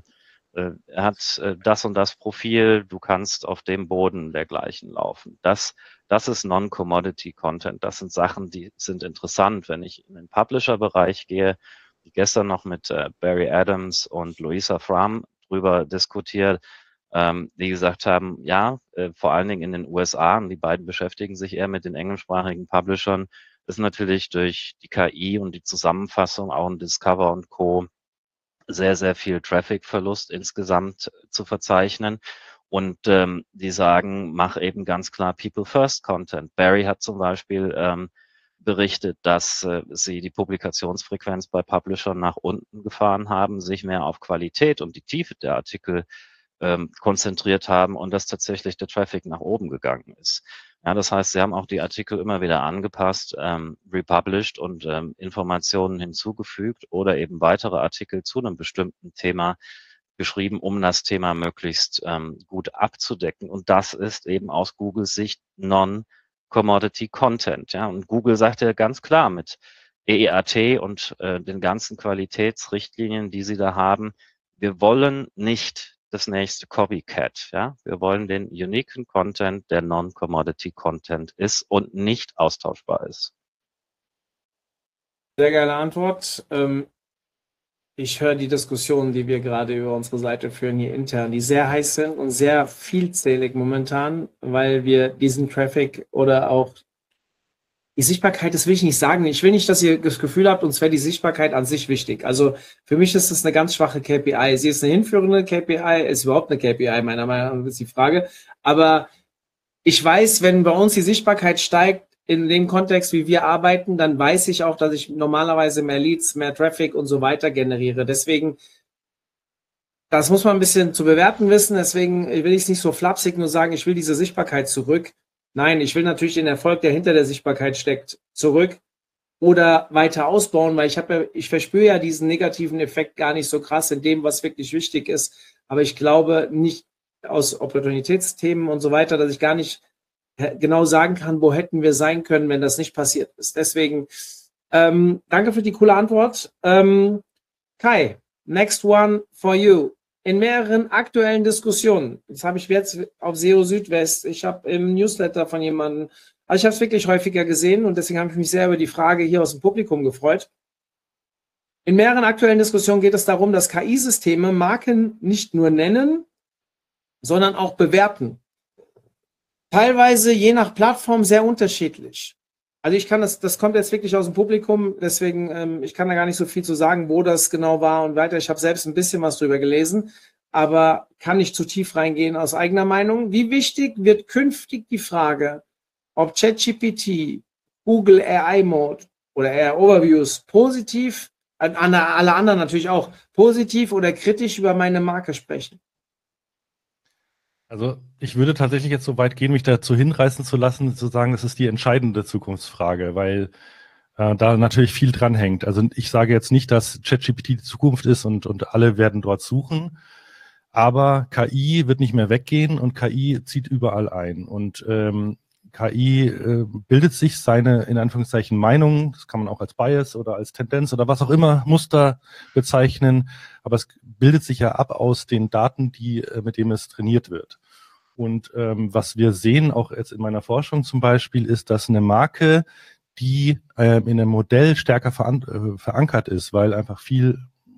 Er hat das und das Profil, du kannst auf dem Boden dergleichen laufen. Das ist Non-Commodity Content. Das sind Sachen, die sind interessant. Wenn ich in den Publisher-Bereich gehe, wie gestern noch mit Barry Adams und Louisa Fromm drüber diskutiert, die gesagt haben, ja, vor allen Dingen in den USA, und die beiden beschäftigen sich eher mit den englischsprachigen Publishern, ist natürlich durch die KI und die Zusammenfassung auch in Discover und Co. sehr, sehr viel Traffic-Verlust insgesamt zu verzeichnen. Und die sagen, mach eben ganz klar People-First-Content. Barry hat zum Beispiel berichtet, dass sie die Publikationsfrequenz bei Publishern nach unten gefahren haben, sich mehr auf Qualität und die Tiefe der Artikel konzentriert haben und dass tatsächlich der Traffic nach oben gegangen ist. Ja, das heißt, sie haben auch die Artikel immer wieder angepasst, republished und Informationen hinzugefügt oder eben weitere Artikel zu einem bestimmten Thema geschrieben, um das Thema möglichst gut abzudecken. Und das ist eben aus Googles Sicht Non-Commodity Content. Ja, und Google sagt ja ganz klar mit EEAT und den ganzen Qualitätsrichtlinien, die sie da haben, wir wollen nicht das nächste Copycat. Ja? Wir wollen den uniken Content, der Non-Commodity Content ist und nicht austauschbar ist. Sehr geile Antwort. Ich höre die Diskussionen, die wir gerade über unsere Seite führen hier intern, die sehr heiß sind und sehr vielzählig momentan, weil wir diesen Traffic oder auch die Sichtbarkeit, das will ich nicht sagen. Ich will nicht, dass ihr das Gefühl habt, uns wäre die Sichtbarkeit an sich wichtig. Also für mich ist das eine ganz schwache KPI. Sie ist eine hinführende KPI, ist überhaupt eine KPI, meiner Meinung nach, ist die Frage. Aber ich weiß, wenn bei uns die Sichtbarkeit steigt, in dem Kontext, wie wir arbeiten, dann weiß ich auch, dass ich normalerweise mehr Leads, mehr Traffic und so weiter generiere. Deswegen, das muss man ein bisschen zu bewerten wissen. Deswegen will ich es nicht so flapsig nur sagen, ich will diese Sichtbarkeit zurück. Nein, ich will natürlich den Erfolg, der hinter der Sichtbarkeit steckt, zurück oder weiter ausbauen, weil ich verspüre ja diesen negativen Effekt gar nicht so krass in dem, was wirklich wichtig ist. Aber ich glaube nicht aus Opportunitätsthemen und so weiter, dass ich gar nicht genau sagen kann, wo hätten wir sein können, wenn das nicht passiert ist. Deswegen danke für die coole Antwort. Kai, next one for you. In mehreren aktuellen Diskussionen, das habe ich jetzt auf SEO Südwest, ich habe im Newsletter von jemandem, also ich habe es wirklich häufiger gesehen und deswegen habe ich mich sehr über die Frage hier aus dem Publikum gefreut. In mehreren aktuellen Diskussionen geht es darum, dass KI-Systeme Marken nicht nur nennen, sondern auch bewerten. Teilweise je nach Plattform sehr unterschiedlich. Also ich kann das kommt jetzt wirklich aus dem Publikum, deswegen, ich kann da gar nicht so viel zu sagen, wo das genau war und weiter. Ich habe selbst ein bisschen was drüber gelesen, aber kann nicht zu tief reingehen aus eigener Meinung. Wie wichtig wird künftig die Frage, ob ChatGPT, Google AI Mode oder AI Overviews positiv, alle anderen natürlich auch, positiv oder kritisch über meine Marke sprechen? Also ich würde tatsächlich jetzt so weit gehen, mich dazu hinreißen zu lassen, zu sagen, das ist die entscheidende Zukunftsfrage, weil da natürlich viel dran hängt. Also ich sage jetzt nicht, dass ChatGPT die Zukunft ist und alle werden dort suchen, aber KI wird nicht mehr weggehen und KI zieht überall ein. Und KI bildet sich seine, in Anführungszeichen, Meinung, das kann man auch als Bias oder als Tendenz oder was auch immer, Muster bezeichnen, aber es bildet sich ja ab aus den Daten, mit denen es trainiert wird. Und was wir sehen, auch jetzt in meiner Forschung zum Beispiel, ist, dass eine Marke, die in einem Modell stärker verankert ist, weil einfach viel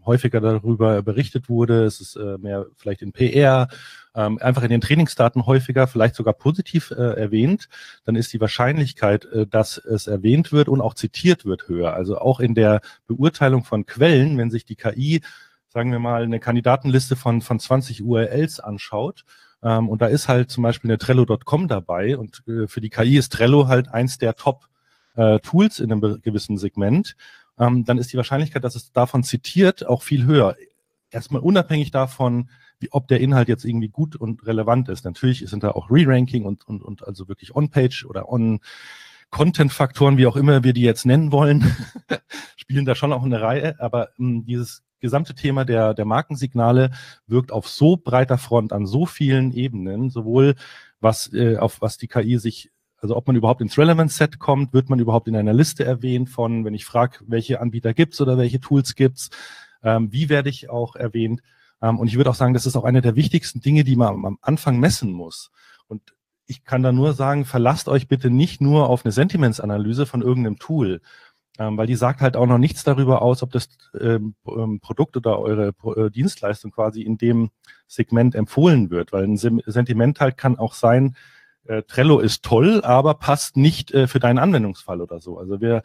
häufiger darüber berichtet wurde, es ist mehr vielleicht in PR, einfach in den Trainingsdaten häufiger, vielleicht sogar positiv erwähnt, dann ist die Wahrscheinlichkeit, dass es erwähnt wird und auch zitiert wird, höher. Also auch in der Beurteilung von Quellen, wenn sich die KI, sagen wir mal, eine Kandidatenliste von 20 URLs anschaut, und da ist halt zum Beispiel eine Trello.com dabei und für die KI ist Trello halt eins der Top-Tools in einem gewissen Segment, dann ist die Wahrscheinlichkeit, dass es davon zitiert, auch viel höher. Erstmal unabhängig davon, ob der Inhalt jetzt irgendwie gut und relevant ist. Natürlich sind da auch Re-Ranking und also wirklich On-Page oder On-Content-Faktoren, wie auch immer wir die jetzt nennen wollen, spielen da schon auch eine Reihe. Aber dieses gesamte Thema der Markensignale wirkt auf so breiter Front an so vielen Ebenen, sowohl auf was die KI sich, also ob man überhaupt ins Relevance Set kommt, wird man überhaupt in einer Liste erwähnt von, wenn ich frage, welche Anbieter gibt's oder welche Tools gibt's, wie werde ich auch erwähnt. Und ich würde auch sagen, das ist auch eine der wichtigsten Dinge, die man am Anfang messen muss. Und ich kann da nur sagen, verlasst euch bitte nicht nur auf eine Sentimentsanalyse von irgendeinem Tool, weil die sagt halt auch noch nichts darüber aus, ob das Produkt oder eure Dienstleistung quasi in dem Segment empfohlen wird, weil ein Sentiment halt kann auch sein, Trello ist toll, aber passt nicht für deinen Anwendungsfall oder so. Also wir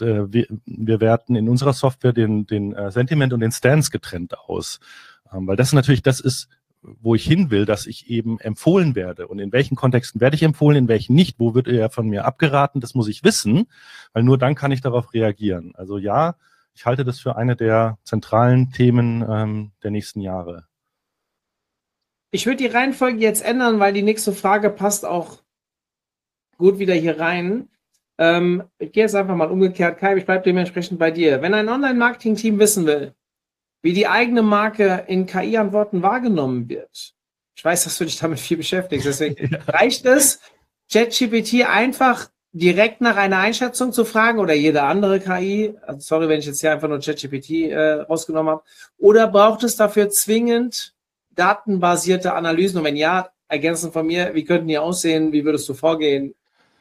werten in unserer Software den Sentiment und den Stance getrennt aus, weil das natürlich das ist, wo ich hin will, dass ich eben empfohlen werde. Und in welchen Kontexten werde ich empfohlen, in welchen nicht? Wo wird er von mir abgeraten? Das muss ich wissen, weil nur dann kann ich darauf reagieren. Also ja, ich halte das für eine der zentralen Themen der nächsten Jahre. Ich würde die Reihenfolge jetzt ändern, weil die nächste Frage passt auch gut wieder hier rein. Ich gehe jetzt einfach mal umgekehrt. Kai, ich bleibe dementsprechend bei dir. Wenn ein Online-Marketing-Team wissen will, wie die eigene Marke in KI-Antworten wahrgenommen wird, ich weiß, dass du dich damit viel beschäftigst, deswegen reicht es, ChatGPT einfach direkt nach einer Einschätzung zu fragen oder jede andere KI, also sorry, wenn ich jetzt hier einfach nur ChatGPT rausgenommen habe, oder braucht es dafür zwingend datenbasierte Analysen? Und wenn ja, ergänzend von mir, wie könnten die aussehen? Wie würdest du vorgehen?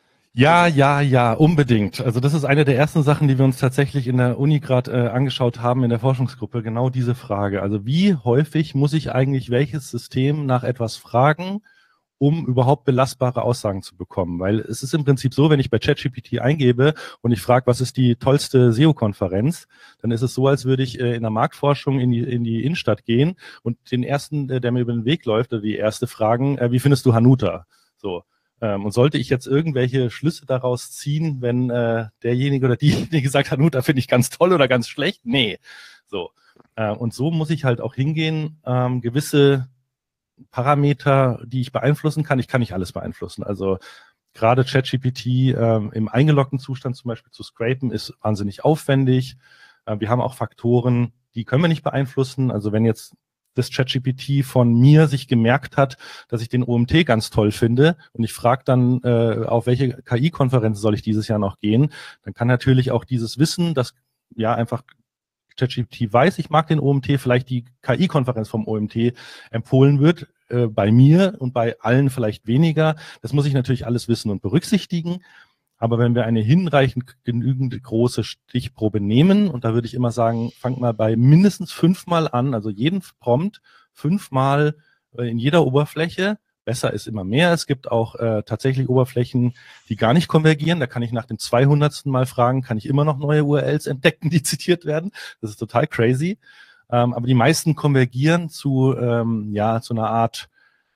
Ja, unbedingt. Also das ist eine der ersten Sachen, die wir uns tatsächlich in der Uni gerade angeschaut haben in der Forschungsgruppe, genau diese Frage. Also wie häufig muss ich eigentlich welches System nach etwas fragen, um überhaupt belastbare Aussagen zu bekommen? Weil es ist im Prinzip so, wenn ich bei ChatGPT eingebe und ich frage, was ist die tollste SEO-Konferenz, dann ist es so, als würde ich in der Marktforschung in die Innenstadt gehen und den ersten, der mir über den Weg läuft, oder die erste fragen, wie findest du Hanuta? So. Und sollte ich jetzt irgendwelche Schlüsse daraus ziehen, wenn derjenige oder diejenige sagt, Hanuta finde ich ganz toll oder ganz schlecht? Nee. So. Und so muss ich halt auch hingehen, gewisse Parameter, die ich beeinflussen kann. Ich kann nicht alles beeinflussen. Also gerade ChatGPT im eingeloggten Zustand zum Beispiel zu scrapen, ist wahnsinnig aufwendig. Wir haben auch Faktoren, die können wir nicht beeinflussen. Also wenn jetzt das ChatGPT von mir sich gemerkt hat, dass ich den OMT ganz toll finde und ich frage dann, auf welche KI-Konferenz soll ich dieses Jahr noch gehen, dann kann natürlich auch dieses Wissen, dass ja einfach ChatGPT weiß, ich mag den OMT, vielleicht die KI-Konferenz vom OMT empfohlen wird, bei mir und bei allen vielleicht weniger. Das muss ich natürlich alles wissen und berücksichtigen. Aber wenn wir eine hinreichend genügend große Stichprobe nehmen, und da würde ich immer sagen, fangt mal bei mindestens 5-mal an, also jeden Prompt 5-mal in jeder Oberfläche. Besser ist immer mehr. Es gibt auch tatsächlich Oberflächen, die gar nicht konvergieren. Da kann ich nach dem 200. Mal fragen, kann ich immer noch neue URLs entdecken, die zitiert werden. Das ist total crazy. Aber die meisten konvergieren zu einer Art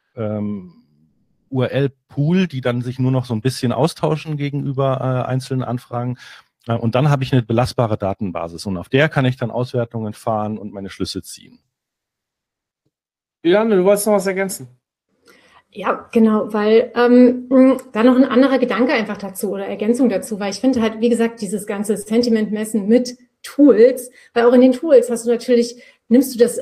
URL-Pool, die dann sich nur noch so ein bisschen austauschen gegenüber einzelnen Anfragen. Und dann habe ich eine belastbare Datenbasis. Und auf der kann ich dann Auswertungen fahren und meine Schlüsse ziehen. Juliane, du wolltest noch was ergänzen? Ja, genau, weil da noch ein anderer Gedanke einfach dazu oder Ergänzung dazu, weil ich finde halt, wie gesagt, dieses ganze Sentiment-Messen mit Tools, weil auch in den Tools hast du natürlich, nimmst du das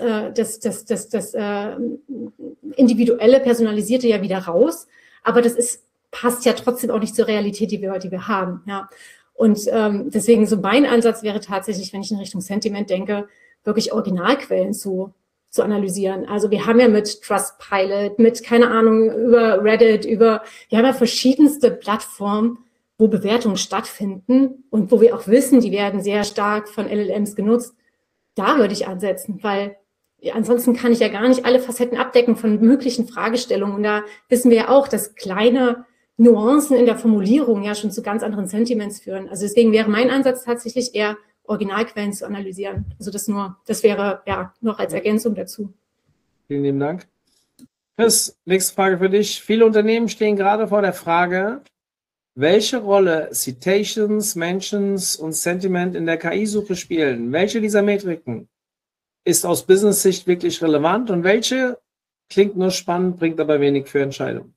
individuelle, personalisierte ja wieder raus, aber passt ja trotzdem auch nicht zur Realität, die wir haben, ja. Und deswegen so mein Ansatz wäre tatsächlich, wenn ich in Richtung Sentiment denke, wirklich Originalquellen zu analysieren. Also wir haben ja mit Trustpilot, mit, keine Ahnung, über Reddit, wir haben ja verschiedenste Plattformen, wo Bewertungen stattfinden und wo wir auch wissen, die werden sehr stark von LLMs genutzt. da würde ich ansetzen, weil ansonsten kann ich ja gar nicht alle Facetten abdecken von möglichen Fragestellungen. Und da wissen wir ja auch, dass kleine Nuancen in der Formulierung ja schon zu ganz anderen Sentiments führen. Also deswegen wäre mein Ansatz tatsächlich eher, Originalquellen zu analysieren. Also das wäre ja noch als Ergänzung dazu. Vielen lieben Dank. Chris, nächste Frage für dich. Viele Unternehmen stehen gerade vor der Frage, welche Rolle Citations, Mentions und Sentiment in der KI-Suche spielen. Welche dieser Metriken ist aus Business-Sicht wirklich relevant und welche klingt nur spannend, bringt aber wenig für Entscheidungen?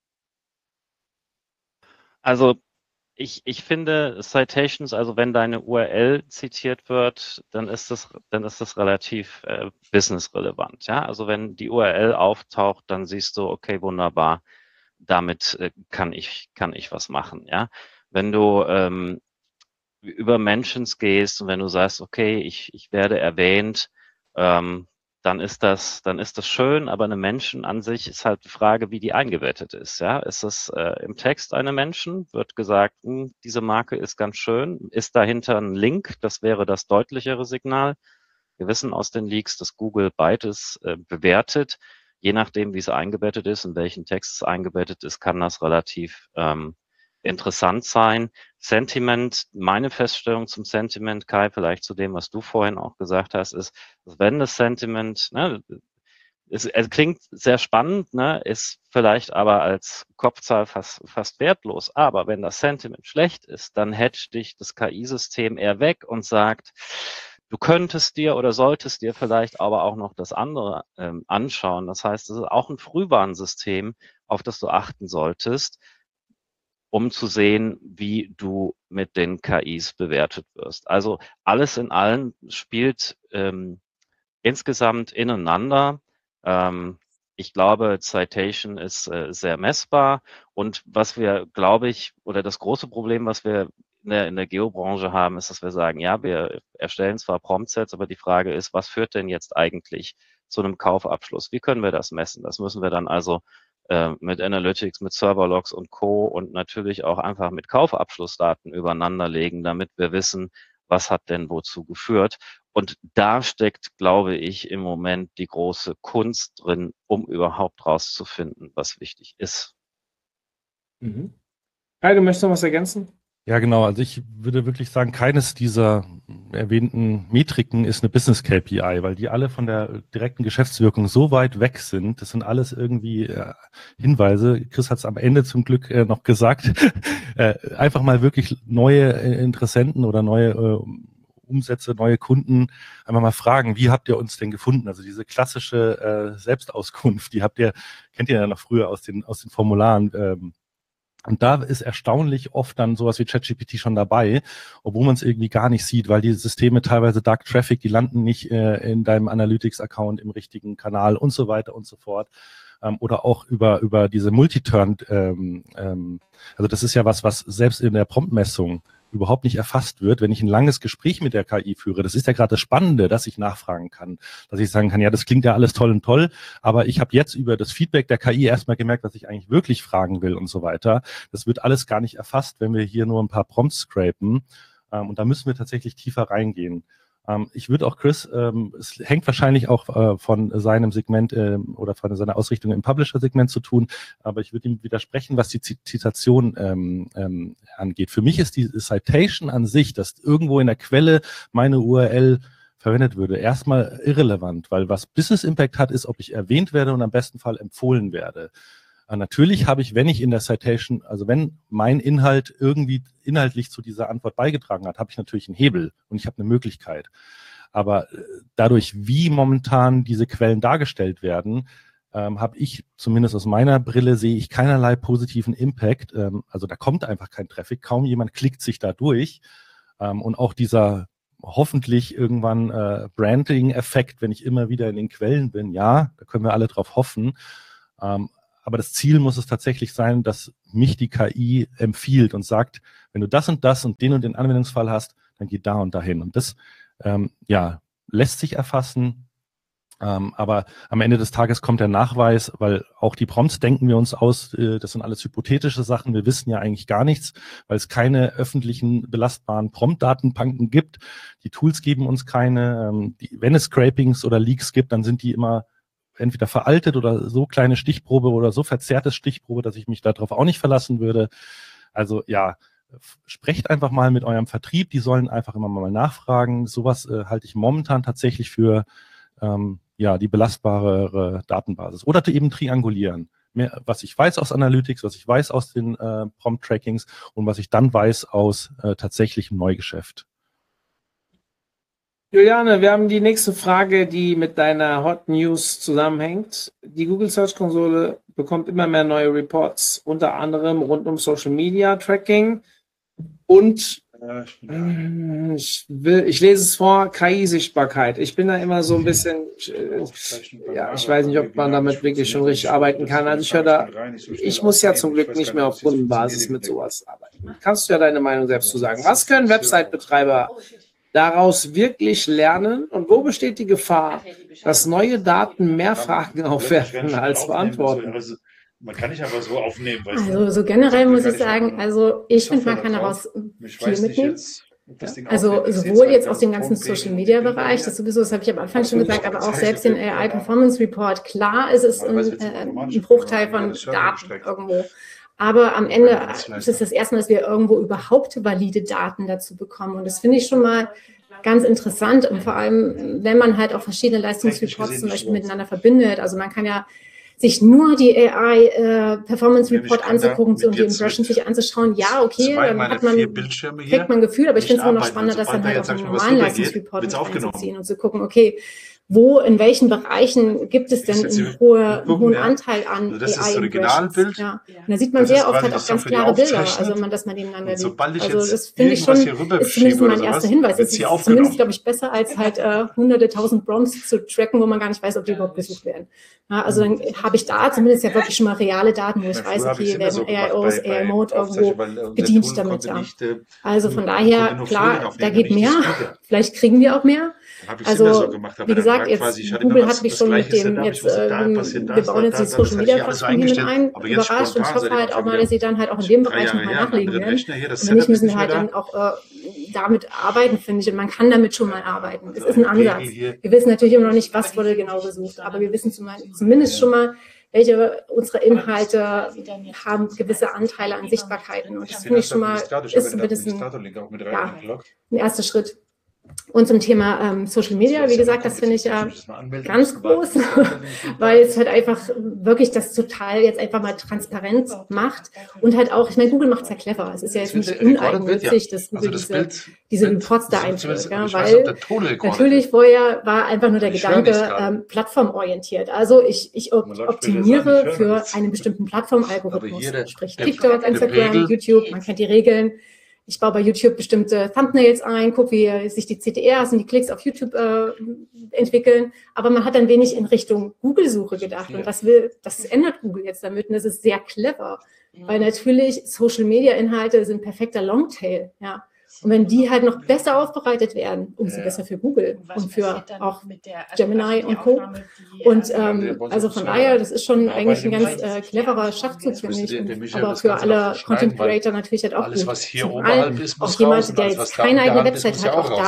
Also ich finde Citations, also wenn deine URL zitiert wird, dann ist das relativ businessrelevant. Ja? Also wenn die URL auftaucht, dann siehst du, okay, wunderbar, damit kann ich was machen. Ja? Wenn du über Mentions gehst und wenn du sagst, okay, ich werde erwähnt, dann ist das schön, aber eine Mention an sich ist halt die Frage, wie die eingebettet ist. Ja, ist es im Text eine Mention? Wird gesagt, diese Marke ist ganz schön. Ist dahinter ein Link? Das wäre das deutlichere Signal. Wir wissen aus den Leaks, dass Google beides bewertet. Je nachdem, wie es eingebettet ist, in welchen Text es eingebettet ist, kann das relativ interessant sein. Sentiment, meine Feststellung zum Sentiment, Kai, vielleicht zu dem, was du vorhin auch gesagt hast, ist, dass wenn das Sentiment, ne, es klingt sehr spannend, ne, ist vielleicht aber als Kopfzahl fast wertlos. Aber wenn das Sentiment schlecht ist, dann hedgt dich das KI-System eher weg und sagt, du könntest dir oder solltest dir vielleicht aber auch noch das andere anschauen. Das heißt, es ist auch ein Frühwarnsystem, auf das du achten solltest, um zu sehen, wie du mit den KIs bewertet wirst. Also alles in allem spielt insgesamt ineinander. Ich glaube, Citation ist sehr messbar. Und was wir, glaube ich, oder das große Problem, was wir in der Geobranche haben, ist, dass wir sagen, ja, wir erstellen zwar Promptsets, aber die Frage ist, was führt denn jetzt eigentlich zu einem Kaufabschluss? Wie können wir das messen? Das müssen wir dann also mit Analytics, mit Serverlogs und Co. und natürlich auch einfach mit Kaufabschlussdaten übereinanderlegen, damit wir wissen, was hat denn wozu geführt. Und da steckt, glaube ich, im Moment die große Kunst drin, um überhaupt rauszufinden, was wichtig ist. Mhm. Kai, du möchtest noch was ergänzen? Ja, genau. Also ich würde wirklich sagen, keines dieser erwähnten Metriken ist eine Business KPI, weil die alle von der direkten Geschäftswirkung so weit weg sind. Das sind alles irgendwie Hinweise. Chris hat es am Ende zum Glück noch gesagt. Einfach mal wirklich neue Interessenten oder neue Umsätze, neue Kunden, einfach mal fragen, wie habt ihr uns denn gefunden? Also diese klassische Selbstauskunft, kennt ihr ja noch früher aus den Formularen. Und da ist erstaunlich oft dann sowas wie ChatGPT schon dabei, obwohl man es irgendwie gar nicht sieht, weil die Systeme teilweise Dark Traffic, die landen nicht in deinem Analytics-Account im richtigen Kanal und so weiter und so fort. Oder auch über diese Multiturn, also das ist ja was selbst in der Promptmessung überhaupt nicht erfasst wird, wenn ich ein langes Gespräch mit der KI führe. Das ist ja gerade das Spannende, dass ich nachfragen kann, dass ich sagen kann, ja, das klingt ja alles toll und toll, aber ich habe jetzt über das Feedback der KI erstmal gemerkt, was ich eigentlich wirklich fragen will und so weiter. Das wird alles gar nicht erfasst, wenn wir hier nur ein paar Prompts scrapen. Und da müssen wir tatsächlich tiefer reingehen. Ich würde auch Chris, es hängt wahrscheinlich auch von seinem Segment oder von seiner Ausrichtung im Publisher-Segment zu tun, aber ich würde ihm widersprechen, was die Zitation angeht. Für mich ist die Citation an sich, dass irgendwo in der Quelle meine URL verwendet würde, erstmal irrelevant, weil was Business Impact hat, ist, ob ich erwähnt werde und am besten Fall empfohlen werde. Natürlich habe ich, wenn ich in der Citation, also wenn mein Inhalt irgendwie inhaltlich zu dieser Antwort beigetragen hat, habe ich natürlich einen Hebel und ich habe eine Möglichkeit. Aber dadurch, wie momentan diese Quellen dargestellt werden, habe ich, zumindest aus meiner Brille, sehe ich keinerlei positiven Impact. Also da kommt einfach kein Traffic, kaum jemand klickt sich da durch. Und auch dieser hoffentlich irgendwann Branding-Effekt, wenn ich immer wieder in den Quellen bin, ja, da können wir alle drauf hoffen. Aber das Ziel muss es tatsächlich sein, dass mich die KI empfiehlt und sagt, wenn du das und den Anwendungsfall hast, dann geh da und dahin. Und das lässt sich erfassen. Aber am Ende des Tages kommt der Nachweis, weil auch die Prompts denken wir uns aus, das sind alles hypothetische Sachen, wir wissen ja eigentlich gar nichts, weil es keine öffentlichen belastbaren Prompt-Datenbanken gibt. Die Tools geben uns keine. Wenn es Scrapings oder Leaks gibt, dann sind die immer entweder veraltet oder so kleine Stichprobe oder so verzerrtes Stichprobe, dass ich mich darauf auch nicht verlassen würde. Also ja, sprecht einfach mal mit eurem Vertrieb, die sollen einfach immer mal nachfragen. Sowas halte ich momentan tatsächlich für die belastbare Datenbasis. Oder eben triangulieren. Mehr, was ich weiß aus Analytics, was ich weiß aus den Prompt-Trackings und was ich dann weiß aus tatsächlichem Neugeschäft. Juliane, wir haben die nächste Frage, die mit deiner Hot News zusammenhängt. Die Google Search Konsole bekommt immer mehr neue Reports, unter anderem rund um Social Media Tracking und ich lese es vor, KI-Sichtbarkeit. Ich bin da immer so ein bisschen, ich weiß nicht, ob man damit wirklich schon richtig arbeiten kann. Also ich muss ja zum Glück nicht mehr auf Kundenbasis mit sowas arbeiten. Kannst du ja deine Meinung selbst zu sagen. Was können Website-Betreiber daraus wirklich lernen und wo besteht die Gefahr, dass neue Daten mehr Fragen aufwerfen als beantworten? Man kann nicht einfach so aufnehmen. Also so generell muss ich sagen, also ich finde, man kann daraus viel mitnehmen. Also sowohl jetzt aus dem ganzen Social-Media-Bereich, das sowieso, das habe ich am Anfang schon gesagt, aber auch selbst den AI-Performance-Report. Klar ist es ein Bruchteil von Daten irgendwo. Aber am Ende ist es das erste Mal, dass wir irgendwo überhaupt valide Daten dazu bekommen. Und das finde ich schon mal ganz interessant. Und vor allem, wenn man halt auch verschiedene Leistungsreports zum Beispiel miteinander verbindet. Also man kann ja sich nur die AI Performance Report anzugucken und die Impressions sich anzuschauen, ja, okay, dann kriegt man ein Gefühl, aber ich finde es immer noch spannender, das dann halt auf einen normalen Leistungsreport mit reinzuziehen und zu gucken, okay, wo, in welchen Bereichen gibt es denn einen hohen Anteil an AI-Impressions? Ja. Und da sieht man sehr oft halt auch ganz klare Bilder, also wenn man das mal nebeneinander sieht. Also das finde ich schon, ist zumindest mein erster Hinweis. Es ist zumindest, glaube ich, besser als halt hunderte, tausend Prompts zu tracken, wo man gar nicht weiß, ob die überhaupt gesucht werden. Ja, also dann habe ich da zumindest ja wirklich schon mal reale Daten, wo ich weiß, okay, werden AIOs, AI-Mode irgendwo bedient damit. Ja. Also von daher, klar, da geht mehr. Vielleicht kriegen wir auch mehr. Also, wie gesagt, jetzt Google hat mich schon mit dem, wir bauen jetzt die Social Media Plattform hier mit ein, überrascht und ich hoffe halt auch mal, dass sie dann halt auch in dem Bereich nochmal nachlegen werden. Und wenn nicht, müssen wir halt dann auch damit arbeiten, finde ich. Und man kann damit schon mal arbeiten. Es ist ein Ansatz. Wir wissen natürlich immer noch nicht, was wurde genau gesucht, aber wir wissen zumindest schon mal, welche unsere Inhalte haben gewisse Anteile an Sichtbarkeiten. Und das finde ich schon mal, ist zumindest ein erster Schritt. Und zum Thema Social Media, wie gesagt, das finde ich ja ganz groß, weil es halt einfach wirklich das total jetzt einfach mal transparent macht und halt auch, ich meine, Google macht es ja clever. Es ist ja jetzt nicht uneigennützig, dass Google diese Reports da einführt, ja, weil natürlich vorher war einfach nur der Gedanke plattformorientiert. Also ich optimiere für einen bestimmten Plattformalgorithmus, sprich TikTok, Instagram, YouTube, man kennt die Regeln. Ich baue bei YouTube bestimmte Thumbnails ein, gucke, wie sich die CTRs und die Klicks auf YouTube entwickeln. Aber man hat ein wenig in Richtung Google-Suche gedacht. Und das ändert Google jetzt damit. Und das ist sehr clever. Weil natürlich Social-Media-Inhalte sind perfekter Longtail. Ja. Und wenn die halt noch besser aufbereitet werden, umso besser für Google und für auch Gemini und Co. Und also von daher, das ist schon eigentlich ein ganz cleverer Schachzug, finde ich. Aber für alle Content Creator natürlich halt auch gut. Zumal auch jemand, der jetzt keine eigene Website hat, auch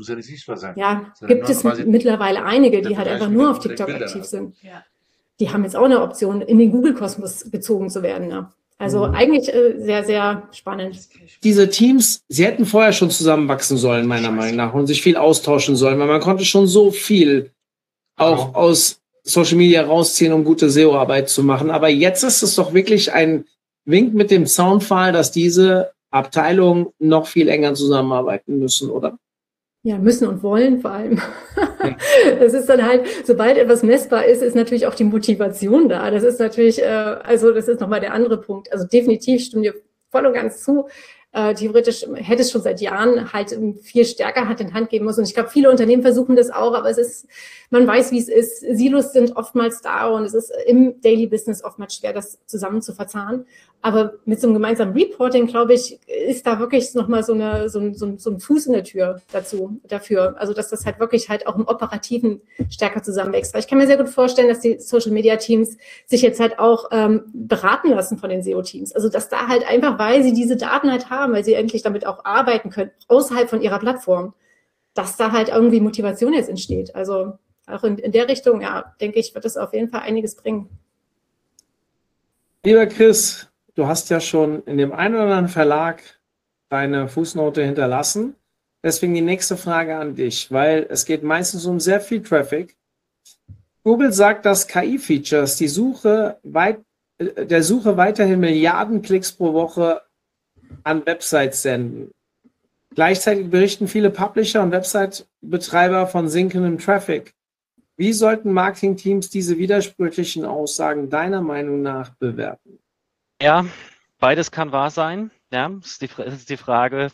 da gibt es mittlerweile einige, die halt einfach nur auf TikTok aktiv sind. Die haben jetzt auch eine Option, in den Google-Kosmos gezogen zu werden. Ja. Also eigentlich sehr, sehr spannend. Diese Teams, sie hätten vorher schon zusammenwachsen sollen, meiner Meinung nach, und sich viel austauschen sollen, weil man konnte schon so viel auch aus Social Media rausziehen, um gute SEO-Arbeit zu machen. Aber jetzt ist es doch wirklich ein Wink mit dem Zaunpfahl, dass diese Abteilungen noch viel enger zusammenarbeiten müssen, oder? Ja, müssen und wollen vor allem. Das ist dann halt, sobald etwas messbar ist, ist natürlich auch die Motivation da. Das ist natürlich, also das ist nochmal der andere Punkt. Also definitiv stimmen wir voll und ganz zu. Theoretisch hätte es schon seit Jahren halt viel stärker Hand in Hand geben müssen. Und ich glaube, viele Unternehmen versuchen das auch, aber es ist, man weiß, wie es ist. Silos sind oftmals da und es ist im Daily Business oftmals schwer, das zusammen zu verzahnen. Aber mit so einem gemeinsamen Reporting, glaube ich, ist da wirklich nochmal so ein Fuß in der Tür dafür. Also, dass das halt wirklich halt auch im Operativen stärker zusammenwächst. Weil ich kann mir sehr gut vorstellen, dass die Social-Media-Teams sich jetzt halt auch beraten lassen von den SEO-Teams. Also, dass da halt einfach, weil sie diese Daten halt haben, weil sie endlich damit auch arbeiten können, außerhalb von ihrer Plattform, dass da halt irgendwie Motivation jetzt entsteht. Also, auch in der Richtung, ja, denke ich, wird das auf jeden Fall einiges bringen. Lieber Chris, du hast ja schon in dem einen oder anderen Verlag deine Fußnote hinterlassen. Deswegen die nächste Frage an dich, weil es geht meistens um sehr viel Traffic. Google sagt, dass KI-Features der Suche weiterhin Milliarden Klicks pro Woche an Websites senden. Gleichzeitig berichten viele Publisher und Website-Betreiber von sinkendem Traffic. Wie sollten Marketingteams diese widersprüchlichen Aussagen deiner Meinung nach bewerten? Ja, beides kann wahr sein. Ja, es ist die Frage,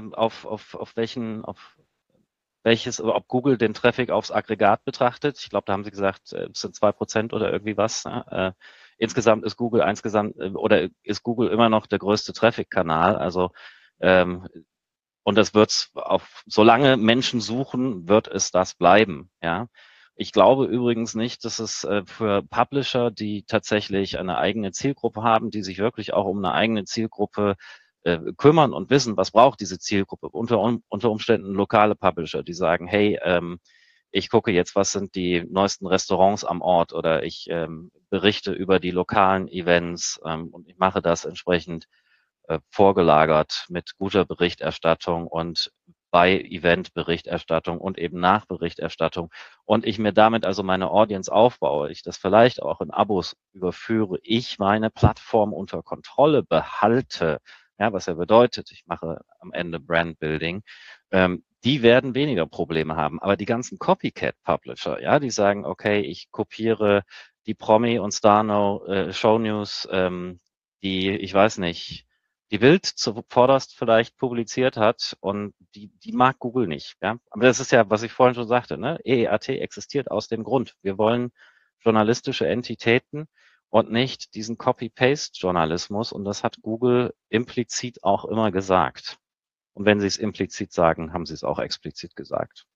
ob Google den Traffic aufs Aggregat betrachtet. Ich glaube, da haben sie gesagt, es sind 2% oder irgendwie was. Insgesamt ist Google ist Google immer noch der größte Traffic-Kanal. Also und das wird's solange Menschen suchen, wird es das bleiben. Ja. Ich glaube übrigens nicht, dass es für Publisher, die tatsächlich eine eigene Zielgruppe haben, die sich wirklich auch um eine eigene Zielgruppe kümmern und wissen, was braucht diese Zielgruppe. Unter Umständen lokale Publisher, die sagen, hey, ich gucke jetzt, was sind die neuesten Restaurants am Ort oder ich berichte über die lokalen Events und ich mache das entsprechend vorgelagert mit guter Berichterstattung und bei Event-Berichterstattung und eben Nachberichterstattung und ich mir damit also meine Audience aufbaue, ich das vielleicht auch in Abos überführe, ich meine Plattform unter Kontrolle behalte, ja, was ja bedeutet, ich mache am Ende Brandbuilding, die werden weniger Probleme haben. Aber die ganzen Copycat-Publisher, ja, die sagen, okay, ich kopiere die Promi und Starno Show News, die, ich weiß nicht, die Bild zuvorderst vielleicht publiziert hat und die mag Google nicht. Ja? Aber das ist ja, was ich vorhin schon sagte, ne? EEAT existiert aus dem Grund. Wir wollen journalistische Entitäten und nicht diesen Copy-Paste-Journalismus und das hat Google implizit auch immer gesagt. Und wenn sie es implizit sagen, haben sie es auch explizit gesagt.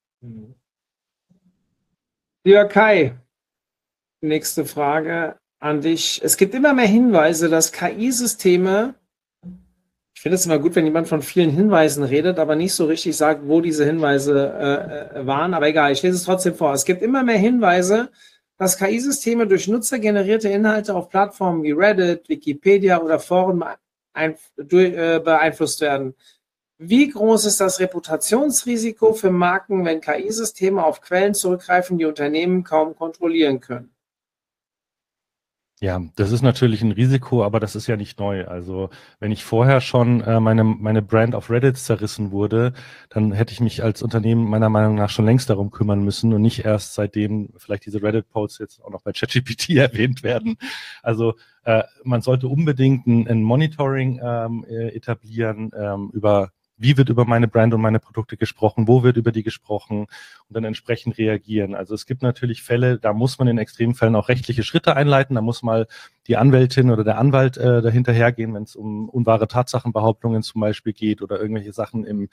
Lieber Kai, nächste Frage an dich. Es gibt immer mehr Hinweise, dass KI-Systeme, ich finde es immer gut, wenn jemand von vielen Hinweisen redet, aber nicht so richtig sagt, wo diese Hinweise waren. Aber egal, ich lese es trotzdem vor. Es gibt immer mehr Hinweise, dass KI-Systeme durch nutzergenerierte Inhalte auf Plattformen wie Reddit, Wikipedia oder Foren beeinflusst werden. Wie groß ist das Reputationsrisiko für Marken, wenn KI-Systeme auf Quellen zurückgreifen, die Unternehmen kaum kontrollieren können? Ja, das ist natürlich ein Risiko, aber das ist ja nicht neu. Also wenn ich vorher schon meine Brand auf Reddit zerrissen wurde, dann hätte ich mich als Unternehmen meiner Meinung nach schon längst darum kümmern müssen und nicht erst seitdem vielleicht diese Reddit-Posts jetzt auch noch bei ChatGPT erwähnt werden. Also man sollte unbedingt ein Monitoring etablieren über wie wird über meine Brand und meine Produkte gesprochen, wo wird über die gesprochen und dann entsprechend reagieren. Also es gibt natürlich Fälle, da muss man in Extremfällen auch rechtliche Schritte einleiten, da muss mal die Anwältin oder der Anwalt dahinter hergehen, wenn es um unwahre Tatsachenbehauptungen zum Beispiel geht oder irgendwelche Sachen im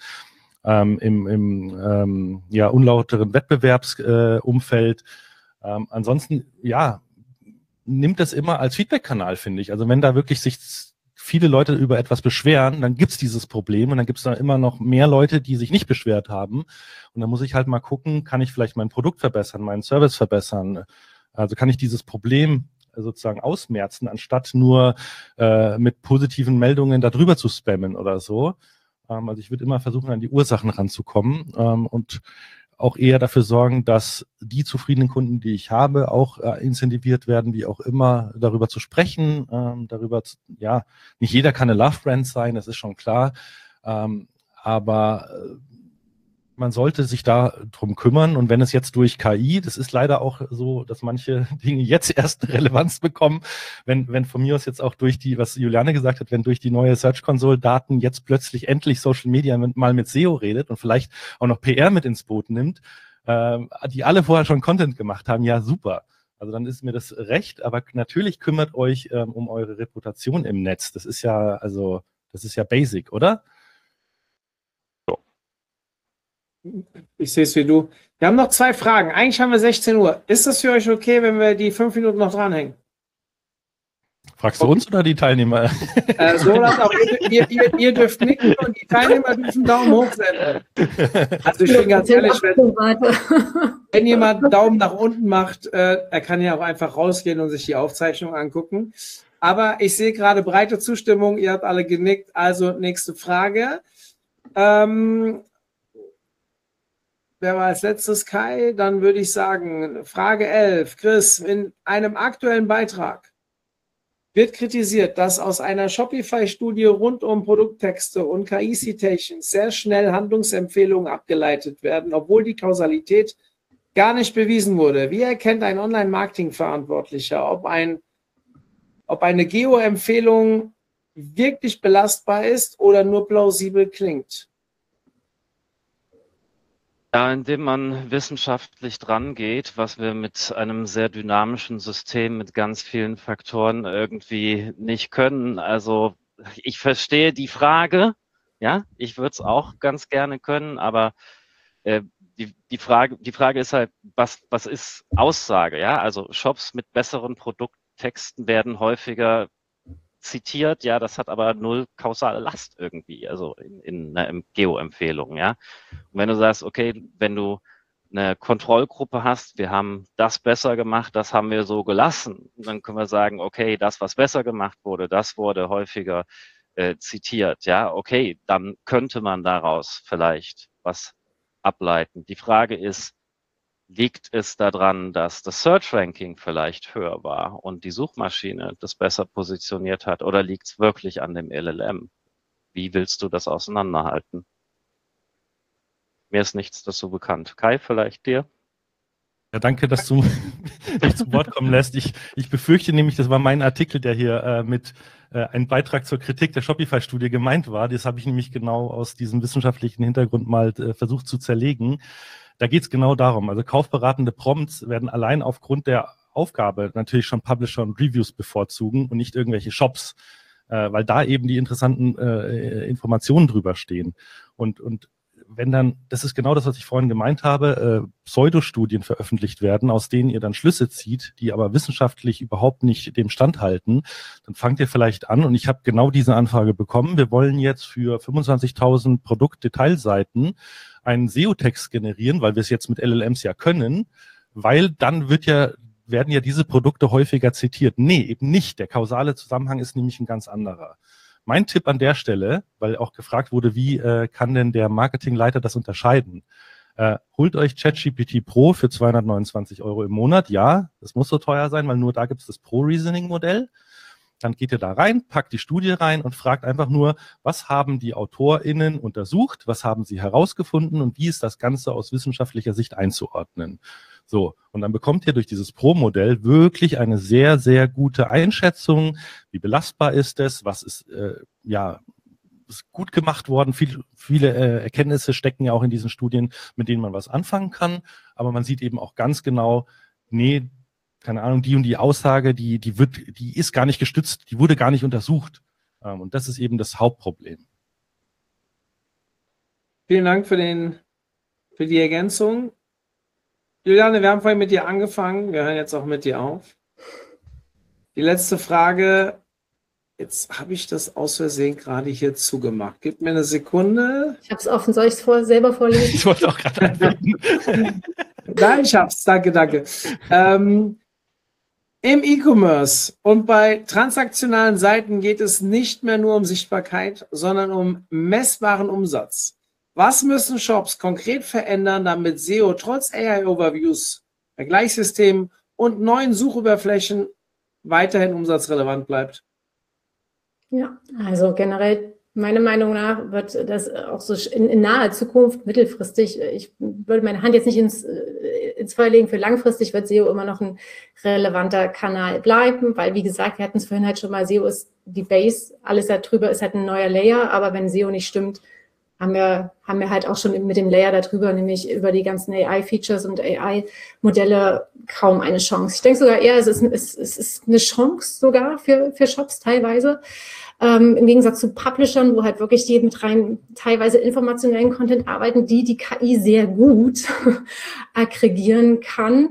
unlauteren Wettbewerbsumfeld. Ansonsten, ja, nimmt das immer als Feedback-Kanal, finde ich. Also wenn da wirklich sich viele Leute über etwas beschweren, dann gibt's dieses Problem und dann gibt's da immer noch mehr Leute, die sich nicht beschwert haben. Und dann muss ich halt mal gucken, kann ich vielleicht mein Produkt verbessern, meinen Service verbessern? Also kann ich dieses Problem sozusagen ausmerzen, anstatt nur mit positiven Meldungen darüber zu spammen oder so. Also ich würde immer versuchen, an die Ursachen ranzukommen und auch eher dafür sorgen, dass die zufriedenen Kunden, die ich habe, auch incentiviert werden, wie auch immer, darüber zu sprechen, nicht jeder kann eine Love-Brand sein, das ist schon klar, aber man sollte sich da drum kümmern und wenn es jetzt durch KI, das ist leider auch so, dass manche Dinge jetzt erst eine Relevanz bekommen, wenn von mir aus jetzt auch durch die, was Juliane gesagt hat, wenn durch die neue Search Console Daten jetzt plötzlich endlich Social Media mal mit SEO redet und vielleicht auch noch PR mit ins Boot nimmt, die alle vorher schon Content gemacht haben, ja super. Also dann ist mir das recht, aber natürlich kümmert euch um eure Reputation im Netz. Das ist ja basic, oder? Ich sehe es wie du. Wir haben noch 2 Fragen. Eigentlich haben wir 16 Uhr. Ist das für euch okay, wenn wir die 5 Minuten noch dranhängen? Fragst du uns oder die Teilnehmer? So oder auch, ihr dürft nicken und die Teilnehmer dürfen Daumen hoch senden. Also ich bin ganz ehrlich, wenn jemand einen Daumen nach unten macht, er kann ja auch einfach rausgehen und sich die Aufzeichnung angucken. Aber ich sehe gerade breite Zustimmung, ihr habt alle genickt. Also nächste Frage. Wer war als letztes? Kai? Dann würde ich sagen, Frage 11. Chris, in einem aktuellen Beitrag wird kritisiert, dass aus einer Shopify-Studie rund um Produkttexte und KI-Citations sehr schnell Handlungsempfehlungen abgeleitet werden, obwohl die Kausalität gar nicht bewiesen wurde. Wie erkennt ein Online-Marketing-Verantwortlicher, ob eine Geo-Empfehlung wirklich belastbar ist oder nur plausibel klingt? Ja, indem man wissenschaftlich dran geht, was wir mit einem sehr dynamischen System mit ganz vielen Faktoren irgendwie nicht können. Also ich verstehe die Frage, ja, ich würde es auch ganz gerne können, aber die Frage ist halt, was ist Aussage, ja? Also Shops mit besseren Produkttexten werden häufiger zitiert, ja, das hat aber null kausale Last irgendwie, also in einer Geo-Empfehlung, ja. Und wenn du sagst, okay, wenn du eine Kontrollgruppe hast, wir haben das besser gemacht, das haben wir so gelassen, dann können wir sagen, okay, das, was besser gemacht wurde, das wurde häufiger zitiert, ja, okay, dann könnte man daraus vielleicht was ableiten. Die Frage ist, liegt es daran, dass das Search-Ranking vielleicht höher war und die Suchmaschine das besser positioniert hat, oder liegt es wirklich an dem LLM? Wie willst du das auseinanderhalten? Mir ist nichts dazu bekannt. Kai, vielleicht dir? Ja, danke, dass du mich zu Wort kommen lässt. Ich befürchte nämlich, das war mein Artikel, der hier mit einem Beitrag zur Kritik der Shopify-Studie gemeint war. Das habe ich nämlich genau aus diesem wissenschaftlichen Hintergrund mal versucht zu zerlegen. Da geht es genau darum. Also kaufberatende Prompts werden allein aufgrund der Aufgabe natürlich schon Publisher und Reviews bevorzugen und nicht irgendwelche Shops, weil da eben die interessanten Informationen drüber stehen. Und wenn dann, das ist genau das, was ich vorhin gemeint habe, Pseudostudien veröffentlicht werden, aus denen ihr dann Schlüsse zieht, die aber wissenschaftlich überhaupt nicht dem standhalten, dann fangt ihr vielleicht an, und ich habe genau diese Anfrage bekommen, wir wollen jetzt für 25.000 Produktdetailseiten einen SEO-Text generieren, weil wir es jetzt mit LLMs ja können, weil dann werden ja diese Produkte häufiger zitiert. Nee, eben nicht. Der kausale Zusammenhang ist nämlich ein ganz anderer. Mein Tipp an der Stelle, weil auch gefragt wurde, wie kann denn der Marketingleiter das unterscheiden? Holt euch ChatGPT Pro für 229 € im Monat. Ja, das muss so teuer sein, weil nur da gibt es das Pro-Reasoning-Modell. Dann geht ihr da rein, packt die Studie rein und fragt einfach nur, was haben die AutorInnen untersucht, was haben sie herausgefunden und wie ist das Ganze aus wissenschaftlicher Sicht einzuordnen. So, und dann bekommt ihr durch dieses Pro-Modell wirklich eine sehr, sehr gute Einschätzung, wie belastbar ist es, was ist, ist gut gemacht worden. Viele Erkenntnisse stecken ja auch in diesen Studien, mit denen man was anfangen kann, aber man sieht eben auch ganz genau, nee, keine Ahnung, die und die Aussage, die ist gar nicht gestützt, die wurde gar nicht untersucht. Und das ist eben das Hauptproblem. Vielen Dank für die Ergänzung. Juliane, wir haben vorhin mit dir angefangen, wir hören jetzt auch mit dir auf. Die letzte Frage, jetzt habe ich das aus Versehen gerade hier zugemacht. Gib mir eine Sekunde. Ich habe es offen, soll ich es selber vorlesen? Ich wollte auch gerade anfangen. Nein, ich hab's, danke. Im E-Commerce und bei transaktionalen Seiten geht es nicht mehr nur um Sichtbarkeit, sondern um messbaren Umsatz. Was müssen Shops konkret verändern, damit SEO trotz AI-Overviews, Vergleichssystemen und neuen Suchoberflächen weiterhin umsatzrelevant bleibt? Ja, also generell, meiner Meinung nach, wird das auch so in naher Zukunft, mittelfristig, ich würde meine Hand jetzt nicht ins Feuer legen, für langfristig wird SEO immer noch ein relevanter Kanal bleiben, weil, wie gesagt, wir hatten es vorhin halt schon mal, SEO ist die Base, alles darüber ist halt ein neuer Layer, aber wenn SEO nicht stimmt, haben wir halt auch schon mit dem Layer darüber, nämlich über die ganzen AI-Features und AI-Modelle kaum eine Chance. Ich denke sogar eher, es ist eine Chance sogar für Shops teilweise. Im Gegensatz zu Publishern, wo halt wirklich die mit rein teilweise informationellen Content arbeiten, die KI sehr gut aggregieren kann.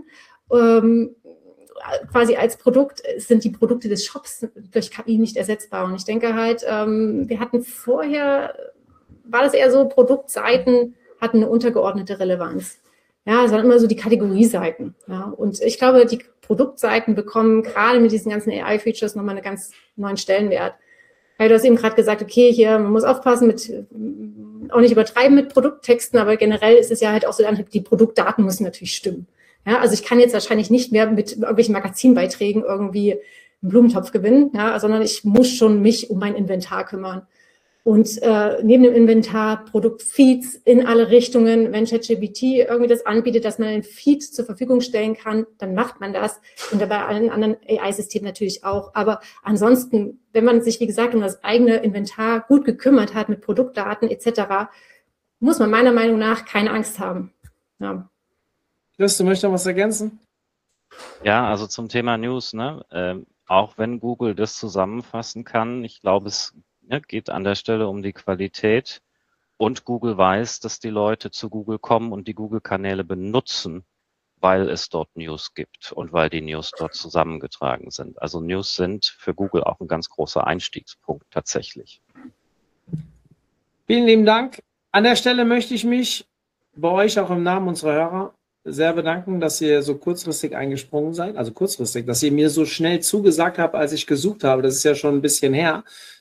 Quasi als Produkt sind die Produkte des Shops durch KI nicht ersetzbar. Und ich denke halt, wir hatten vorher, war das eher so, Produktseiten hatten eine untergeordnete Relevanz. Ja, es waren immer so die Kategorieseiten. Ja, und ich glaube, die Produktseiten bekommen gerade mit diesen ganzen AI-Features nochmal einen ganz neuen Stellenwert. Weil du hast eben gerade gesagt, okay, hier, man muss aufpassen auch nicht übertreiben mit Produkttexten, aber generell ist es ja halt auch so, die Produktdaten müssen natürlich stimmen. Ja, also ich kann jetzt wahrscheinlich nicht mehr mit irgendwelchen Magazinbeiträgen irgendwie einen Blumentopf gewinnen, ja, sondern ich muss schon mich um mein Inventar kümmern. Und neben dem Inventar Produktfeeds in alle Richtungen, wenn ChatGPT irgendwie das anbietet, dass man einen Feed zur Verfügung stellen kann, dann macht man das. Und bei allen anderen AI-Systemen natürlich auch. Aber ansonsten, wenn man sich, wie gesagt, um das eigene Inventar gut gekümmert hat mit Produktdaten etc., muss man meiner Meinung nach keine Angst haben. Ja. Chris, du möchtest noch was ergänzen? Ja, also zum Thema News, ne? Auch wenn Google das zusammenfassen kann, ich glaube, es geht an der Stelle um die Qualität, und Google weiß, dass die Leute zu Google kommen und die Google-Kanäle benutzen, weil es dort News gibt und weil die News dort zusammengetragen sind. Also News sind für Google auch ein ganz großer Einstiegspunkt tatsächlich. Vielen lieben Dank. An der Stelle möchte ich mich bei euch auch im Namen unserer Hörer sehr bedanken, dass ihr so kurzfristig eingesprungen seid. Also kurzfristig, dass ihr mir so schnell zugesagt habt, als ich gesucht habe. Das ist ja schon ein bisschen her.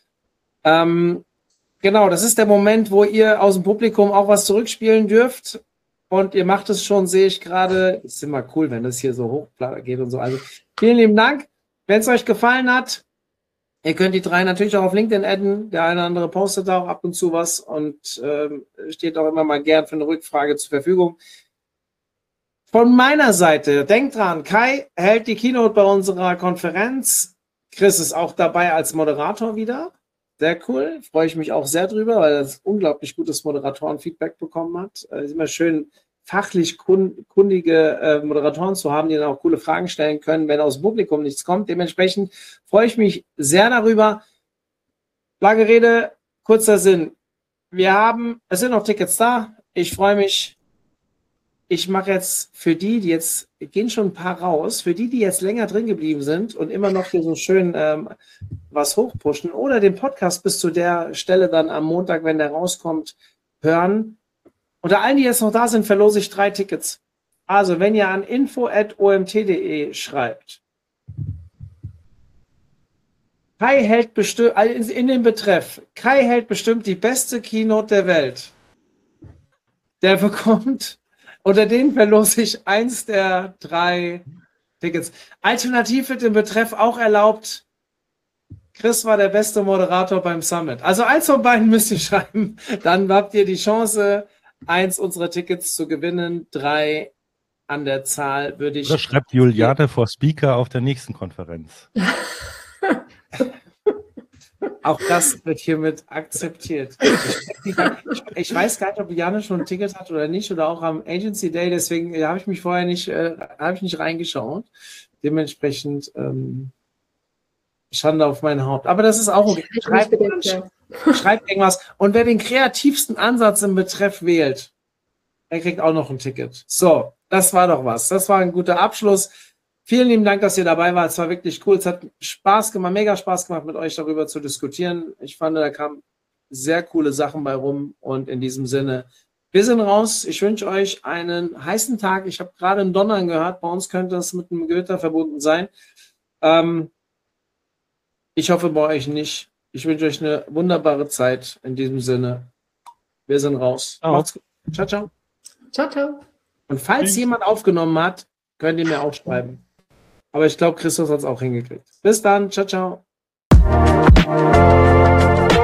Genau, das ist der Moment, wo ihr aus dem Publikum auch was zurückspielen dürft. Und ihr macht es schon, sehe ich gerade. Ist immer cool, wenn das hier so hoch geht und so. Also vielen lieben Dank. Wenn es euch gefallen hat, ihr könnt die drei natürlich auch auf LinkedIn adden. Der eine oder andere postet auch ab und zu was und steht auch immer mal gern für eine Rückfrage zur Verfügung. Von meiner Seite, denkt dran, Kai hält die Keynote bei unserer Konferenz. Chris ist auch dabei als Moderator wieder. Sehr cool, freue ich mich auch sehr drüber, weil er unglaublich gutes Moderatorenfeedback bekommen hat. Es ist immer schön, fachlich kundige Moderatoren zu haben, die dann auch coole Fragen stellen können, wenn aus dem Publikum nichts kommt. Dementsprechend freue ich mich sehr darüber. Lange Rede, kurzer Sinn. Es sind noch Tickets da. Ich freue mich. Ich mache jetzt für die jetzt, gehen schon ein paar raus, für die jetzt länger drin geblieben sind und immer noch hier so schön was hochpushen oder den Podcast bis zu der Stelle dann am Montag, wenn der rauskommt, hören. Unter allen, die jetzt noch da sind, verlose ich 3 Tickets. Also, wenn ihr an info@omt.de schreibt, Kai hält bestimmt, in dem Betreff, Kai hält bestimmt die beste Keynote der Welt. Der bekommt, unter denen verlose ich 1 der 3 Tickets. Alternativ wird im Betreff auch erlaubt, Chris war der beste Moderator beim Summit. Also 1 von beiden müsst ihr schreiben. Dann habt ihr die Chance, 1 unserer Tickets zu gewinnen. 3 an der Zahl würde ich... Oder schreibt Juliane vor Speaker auf der nächsten Konferenz. Auch das wird hiermit akzeptiert. Ich weiß gar nicht, ob Janne schon ein Ticket hat oder nicht, oder auch am Agency Day, deswegen habe ich mich vorher nicht reingeschaut. Dementsprechend Schande auf mein Haupt. Aber das ist auch okay. Schreibt irgendwas. Und wer den kreativsten Ansatz im Betreff wählt, der kriegt auch noch ein Ticket. So, das war doch was. Das war ein guter Abschluss. Vielen lieben Dank, dass ihr dabei wart. Es war wirklich cool. Es hat Spaß gemacht, mega Spaß gemacht, mit euch darüber zu diskutieren. Ich fand, da kamen sehr coole Sachen bei rum. Und in diesem Sinne, wir sind raus. Ich wünsche euch einen heißen Tag. Ich habe gerade ein Donnern gehört. Bei uns könnte das mit einem Gewitter verbunden sein. Ich hoffe bei euch nicht. Ich wünsche euch eine wunderbare Zeit. In diesem Sinne, wir sind raus. Macht's gut. Ciao, ciao. Ciao, ciao. Und falls jemand aufgenommen hat, könnt ihr mir auch schreiben. Aber ich glaube, Christoph hat es auch hingekriegt. Bis dann. Ciao, ciao.